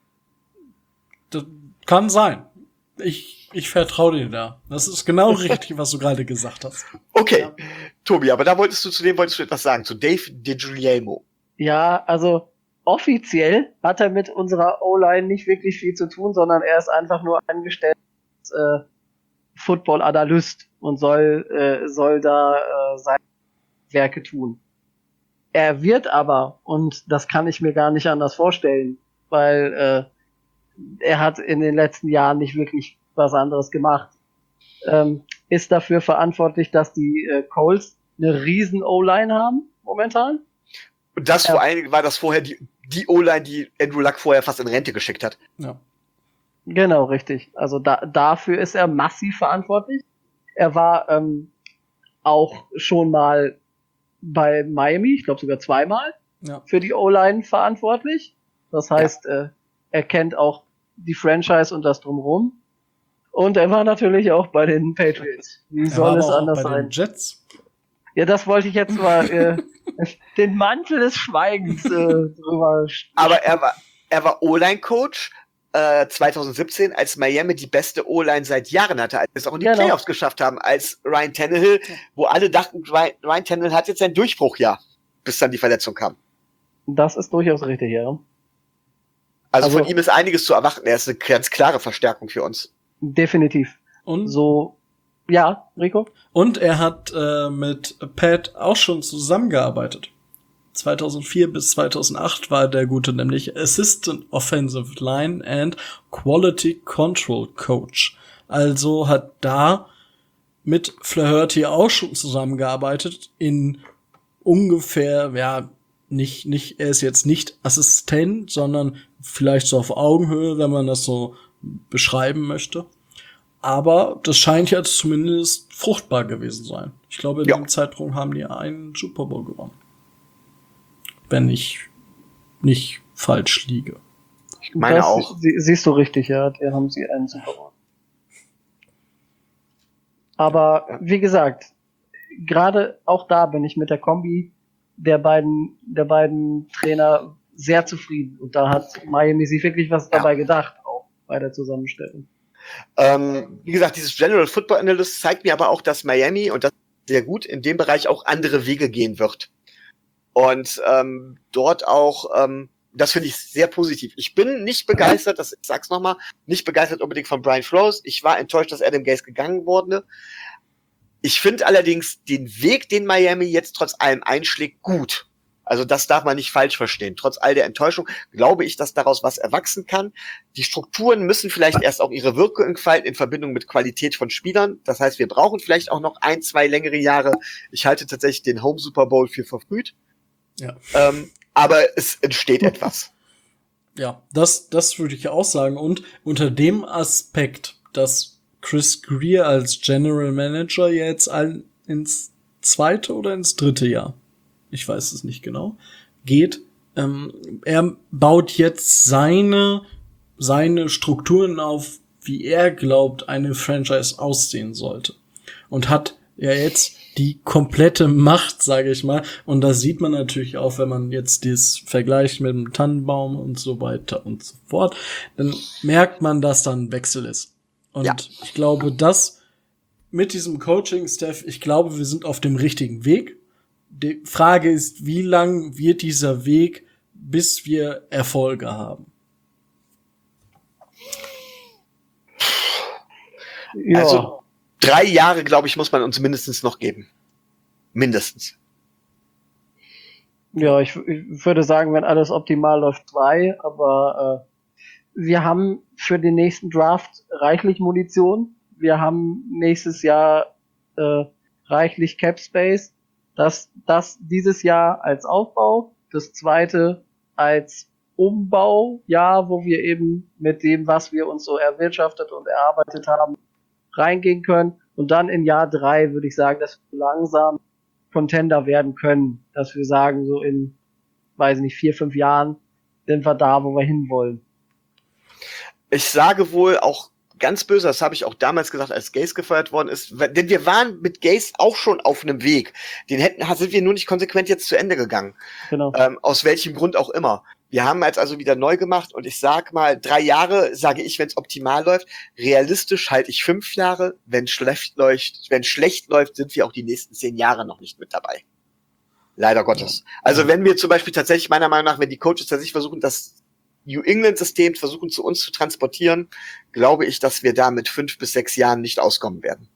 Das kann sein. Ich vertraue dir da. Das ist genau richtig, was du gerade gesagt hast. Okay, Ja. Tobi, aber zu dem wolltest du etwas sagen, zu Dave DeGiulielmo. Ja, also offiziell hat er mit unserer O-Line nicht wirklich viel zu tun, sondern er ist einfach nur angestellt als Football-Analyst und soll da seine Werke tun. Er wird aber, und das kann ich mir gar nicht anders vorstellen, weil er hat in den letzten Jahren nicht wirklich was anderes gemacht, ist dafür verantwortlich, dass die Colts eine riesen O-Line haben momentan. Und das vor allen Dingen war das vorher die O-Line, die Andrew Luck vorher fast in Rente geschickt hat. Ja. Genau, richtig. Also dafür ist er massiv verantwortlich. Er war auch schon mal bei Miami, ich glaube sogar zweimal, Ja. für die O-Line verantwortlich. Das heißt, er kennt auch die Franchise und das Drumherum. Und er war natürlich auch bei den Patriots. Wie Er soll war es aber auch anders bei sein? den Jets. Ja, das wollte ich jetzt mal den Mantel des Schweigens drüber. Aber er war O-Line-Coach 2017, als Miami die beste O-Line seit Jahren hatte, als sie es auch in die Genau. Playoffs geschafft haben, als Ryan Tannehill, wo alle dachten, Ryan Tannehill hat jetzt sein Durchbruchjahr, bis dann die Verletzung kam. Das ist durchaus richtig, ja. Also Also- von ihm ist einiges zu erwarten. Er ist eine ganz klare Verstärkung für uns. Definitiv. Und, So, ja, Rico? und er hat mit Pat auch schon zusammengearbeitet. 2004 bis 2008 war der Gute nämlich Assistant Offensive Line and Quality Control Coach. Also hat da mit Flaherty auch schon zusammengearbeitet in ungefähr, ja, nicht, er ist jetzt nicht Assistent, sondern vielleicht so auf Augenhöhe, wenn man das so beschreiben möchte. Aber das scheint ja zumindest fruchtbar gewesen sein. Ich glaube, in Ja. dem Zeitpunkt haben die einen Super Bowl gewonnen. Wenn ich nicht falsch liege. Ich meine Das auch. Siehst du richtig, ja. Da haben sie einen Super Bowl. Aber wie gesagt, gerade auch da bin ich mit der Kombi der beiden Trainer sehr zufrieden. Und da hat Miami sich wirklich was dabei gedacht, auch bei der Zusammenstellung. Wie gesagt, dieses General Football Analyst zeigt mir aber auch, dass Miami, und das ist sehr gut, in dem Bereich auch andere Wege gehen wird. Und dort auch, das finde ich sehr positiv. Ich bin nicht begeistert, ich sag's nochmal, nicht begeistert unbedingt von Brian Flores. Ich war enttäuscht, dass Adam Gase gegangen wurde. Ich finde allerdings den Weg, den Miami jetzt trotz allem einschlägt, gut. Also das darf man nicht falsch verstehen. Trotz all der Enttäuschung glaube ich, dass daraus was erwachsen kann. Die Strukturen müssen vielleicht erst auch ihre Wirkung entfalten in Verbindung mit Qualität von Spielern. Das heißt, wir brauchen vielleicht auch noch 1, 2 längere Jahre. Ich halte tatsächlich den Home Super Bowl für verfrüht. Ja. Aber es entsteht etwas. Ja, das würde ich auch sagen. Und unter dem Aspekt, dass Chris Greer als General Manager jetzt ins 2. oder ins 3. Jahr, ich weiß es nicht genau, geht, er baut jetzt seine Strukturen auf, wie er glaubt, eine Franchise aussehen sollte. Und hat ja jetzt die komplette Macht, sage ich mal. Und das sieht man natürlich auch, wenn man jetzt das vergleicht mit dem Tannenbaum und so weiter und so fort. Dann merkt man, dass da ein Wechsel ist. Und Ja. ich glaube, dass mit diesem Coaching-Staff, ich glaube, wir sind auf dem richtigen Weg. Die Frage ist, wie lang wird dieser Weg, bis wir Erfolge haben? Ja, Also 3 Jahre, glaube ich, muss man uns mindestens noch geben. Mindestens. ja, ich würde sagen, wenn alles optimal läuft, 2, aber wir haben für den nächsten Draft reichlich Munition. Wir haben nächstes Jahr reichlich Cap Space. Das dieses Jahr als Aufbau, das zweite als Umbaujahr, wo wir eben mit dem, was wir uns so erwirtschaftet und erarbeitet haben, reingehen können. Und dann in Jahr 3 würde ich sagen, dass wir langsam Contender werden können. Dass wir sagen, so in, weiß nicht, 4, 5 Jahren sind wir da, wo wir hinwollen. Ich sage wohl auch ganz böse, das habe ich auch damals gesagt, als Gase gefeuert worden ist, denn wir waren mit Gase auch schon auf einem Weg. Sind wir nur nicht konsequent jetzt zu Ende gegangen. Genau. Aus welchem Grund auch immer. Wir haben jetzt also wieder neu gemacht und ich sag mal, 3 Jahre, sage ich, wenn es optimal läuft. Realistisch halte ich 5 Jahre. Wenn schlecht läuft, sind wir auch die nächsten 10 Jahre noch nicht mit dabei. Leider Gottes. Also wenn wir zum Beispiel tatsächlich, meiner Meinung nach, wenn die Coaches tatsächlich versuchen, das New England-System versuchen zu uns zu transportieren, glaube ich, dass wir da mit 5 bis 6 Jahren nicht auskommen werden.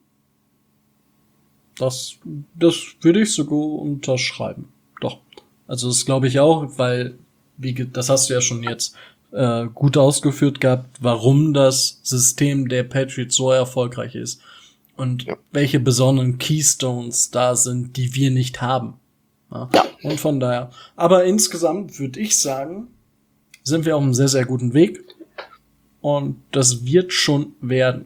Das würde ich sogar unterschreiben. Doch. Also das glaube ich auch, weil, das hast du ja schon jetzt gut ausgeführt gehabt, warum das System der Patriots so erfolgreich ist. Und welche besonderen Keystones da sind, die wir nicht haben. Ja. Und von daher. Aber insgesamt würde ich sagen, sind wir auf einem sehr, sehr guten Weg. Und das wird schon werden.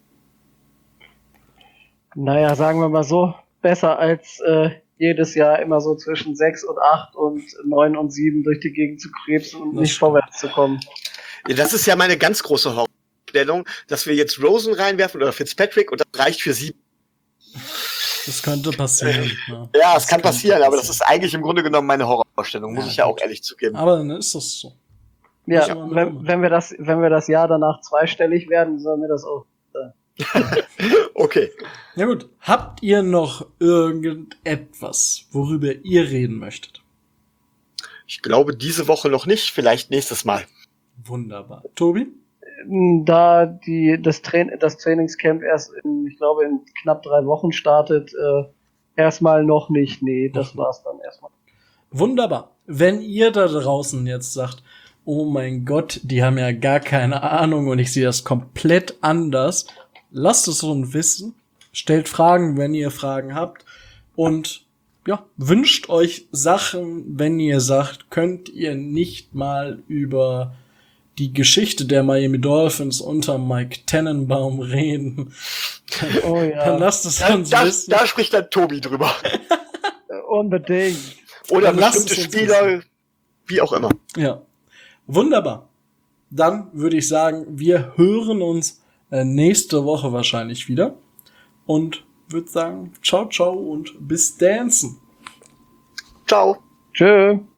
Naja, sagen wir mal so, besser als jedes Jahr immer so zwischen 6 und 8 und 9 und 7 durch die Gegend zu krebsen und nicht vorwärts zu kommen. Ja, das ist ja meine ganz große Vorstellung, dass wir jetzt Rosen reinwerfen oder Fitzpatrick und das reicht für 7. Das könnte passieren. Ja, es kann passieren, aber das ist eigentlich im Grunde genommen meine Horrorvorstellung, muss ich ja auch ehrlich zugeben. Aber dann ist das so. Ja, wenn wir das Jahr danach zweistellig werden, sollen wir das auch. Okay. Na gut, habt ihr noch irgendetwas, worüber ihr reden möchtet? Ich glaube, diese Woche noch nicht, vielleicht nächstes Mal. Wunderbar. Tobi? Da das Trainingscamp erst ich glaube, in knapp 3 Wochen startet, erstmal noch nicht. Nee, das war's dann erstmal. Wunderbar. Wenn ihr da draußen jetzt sagt, oh mein Gott, die haben ja gar keine Ahnung und ich sehe das komplett anders, lasst es uns wissen. Stellt Fragen, wenn ihr Fragen habt. Und ja, wünscht euch Sachen, wenn ihr sagt, könnt ihr nicht mal über die Geschichte der Miami Dolphins unter Mike Tannenbaum reden. Oh ja. Dann lasst es uns wissen. Da spricht dann Tobi drüber. Unbedingt. Oder Dann lasst bestimmte es uns Spieler, wie auch immer. Ja. Wunderbar. Dann würde ich sagen, wir hören uns nächste Woche wahrscheinlich wieder. Und würde sagen, ciao, ciao und bis dancen. Ciao. Tschö.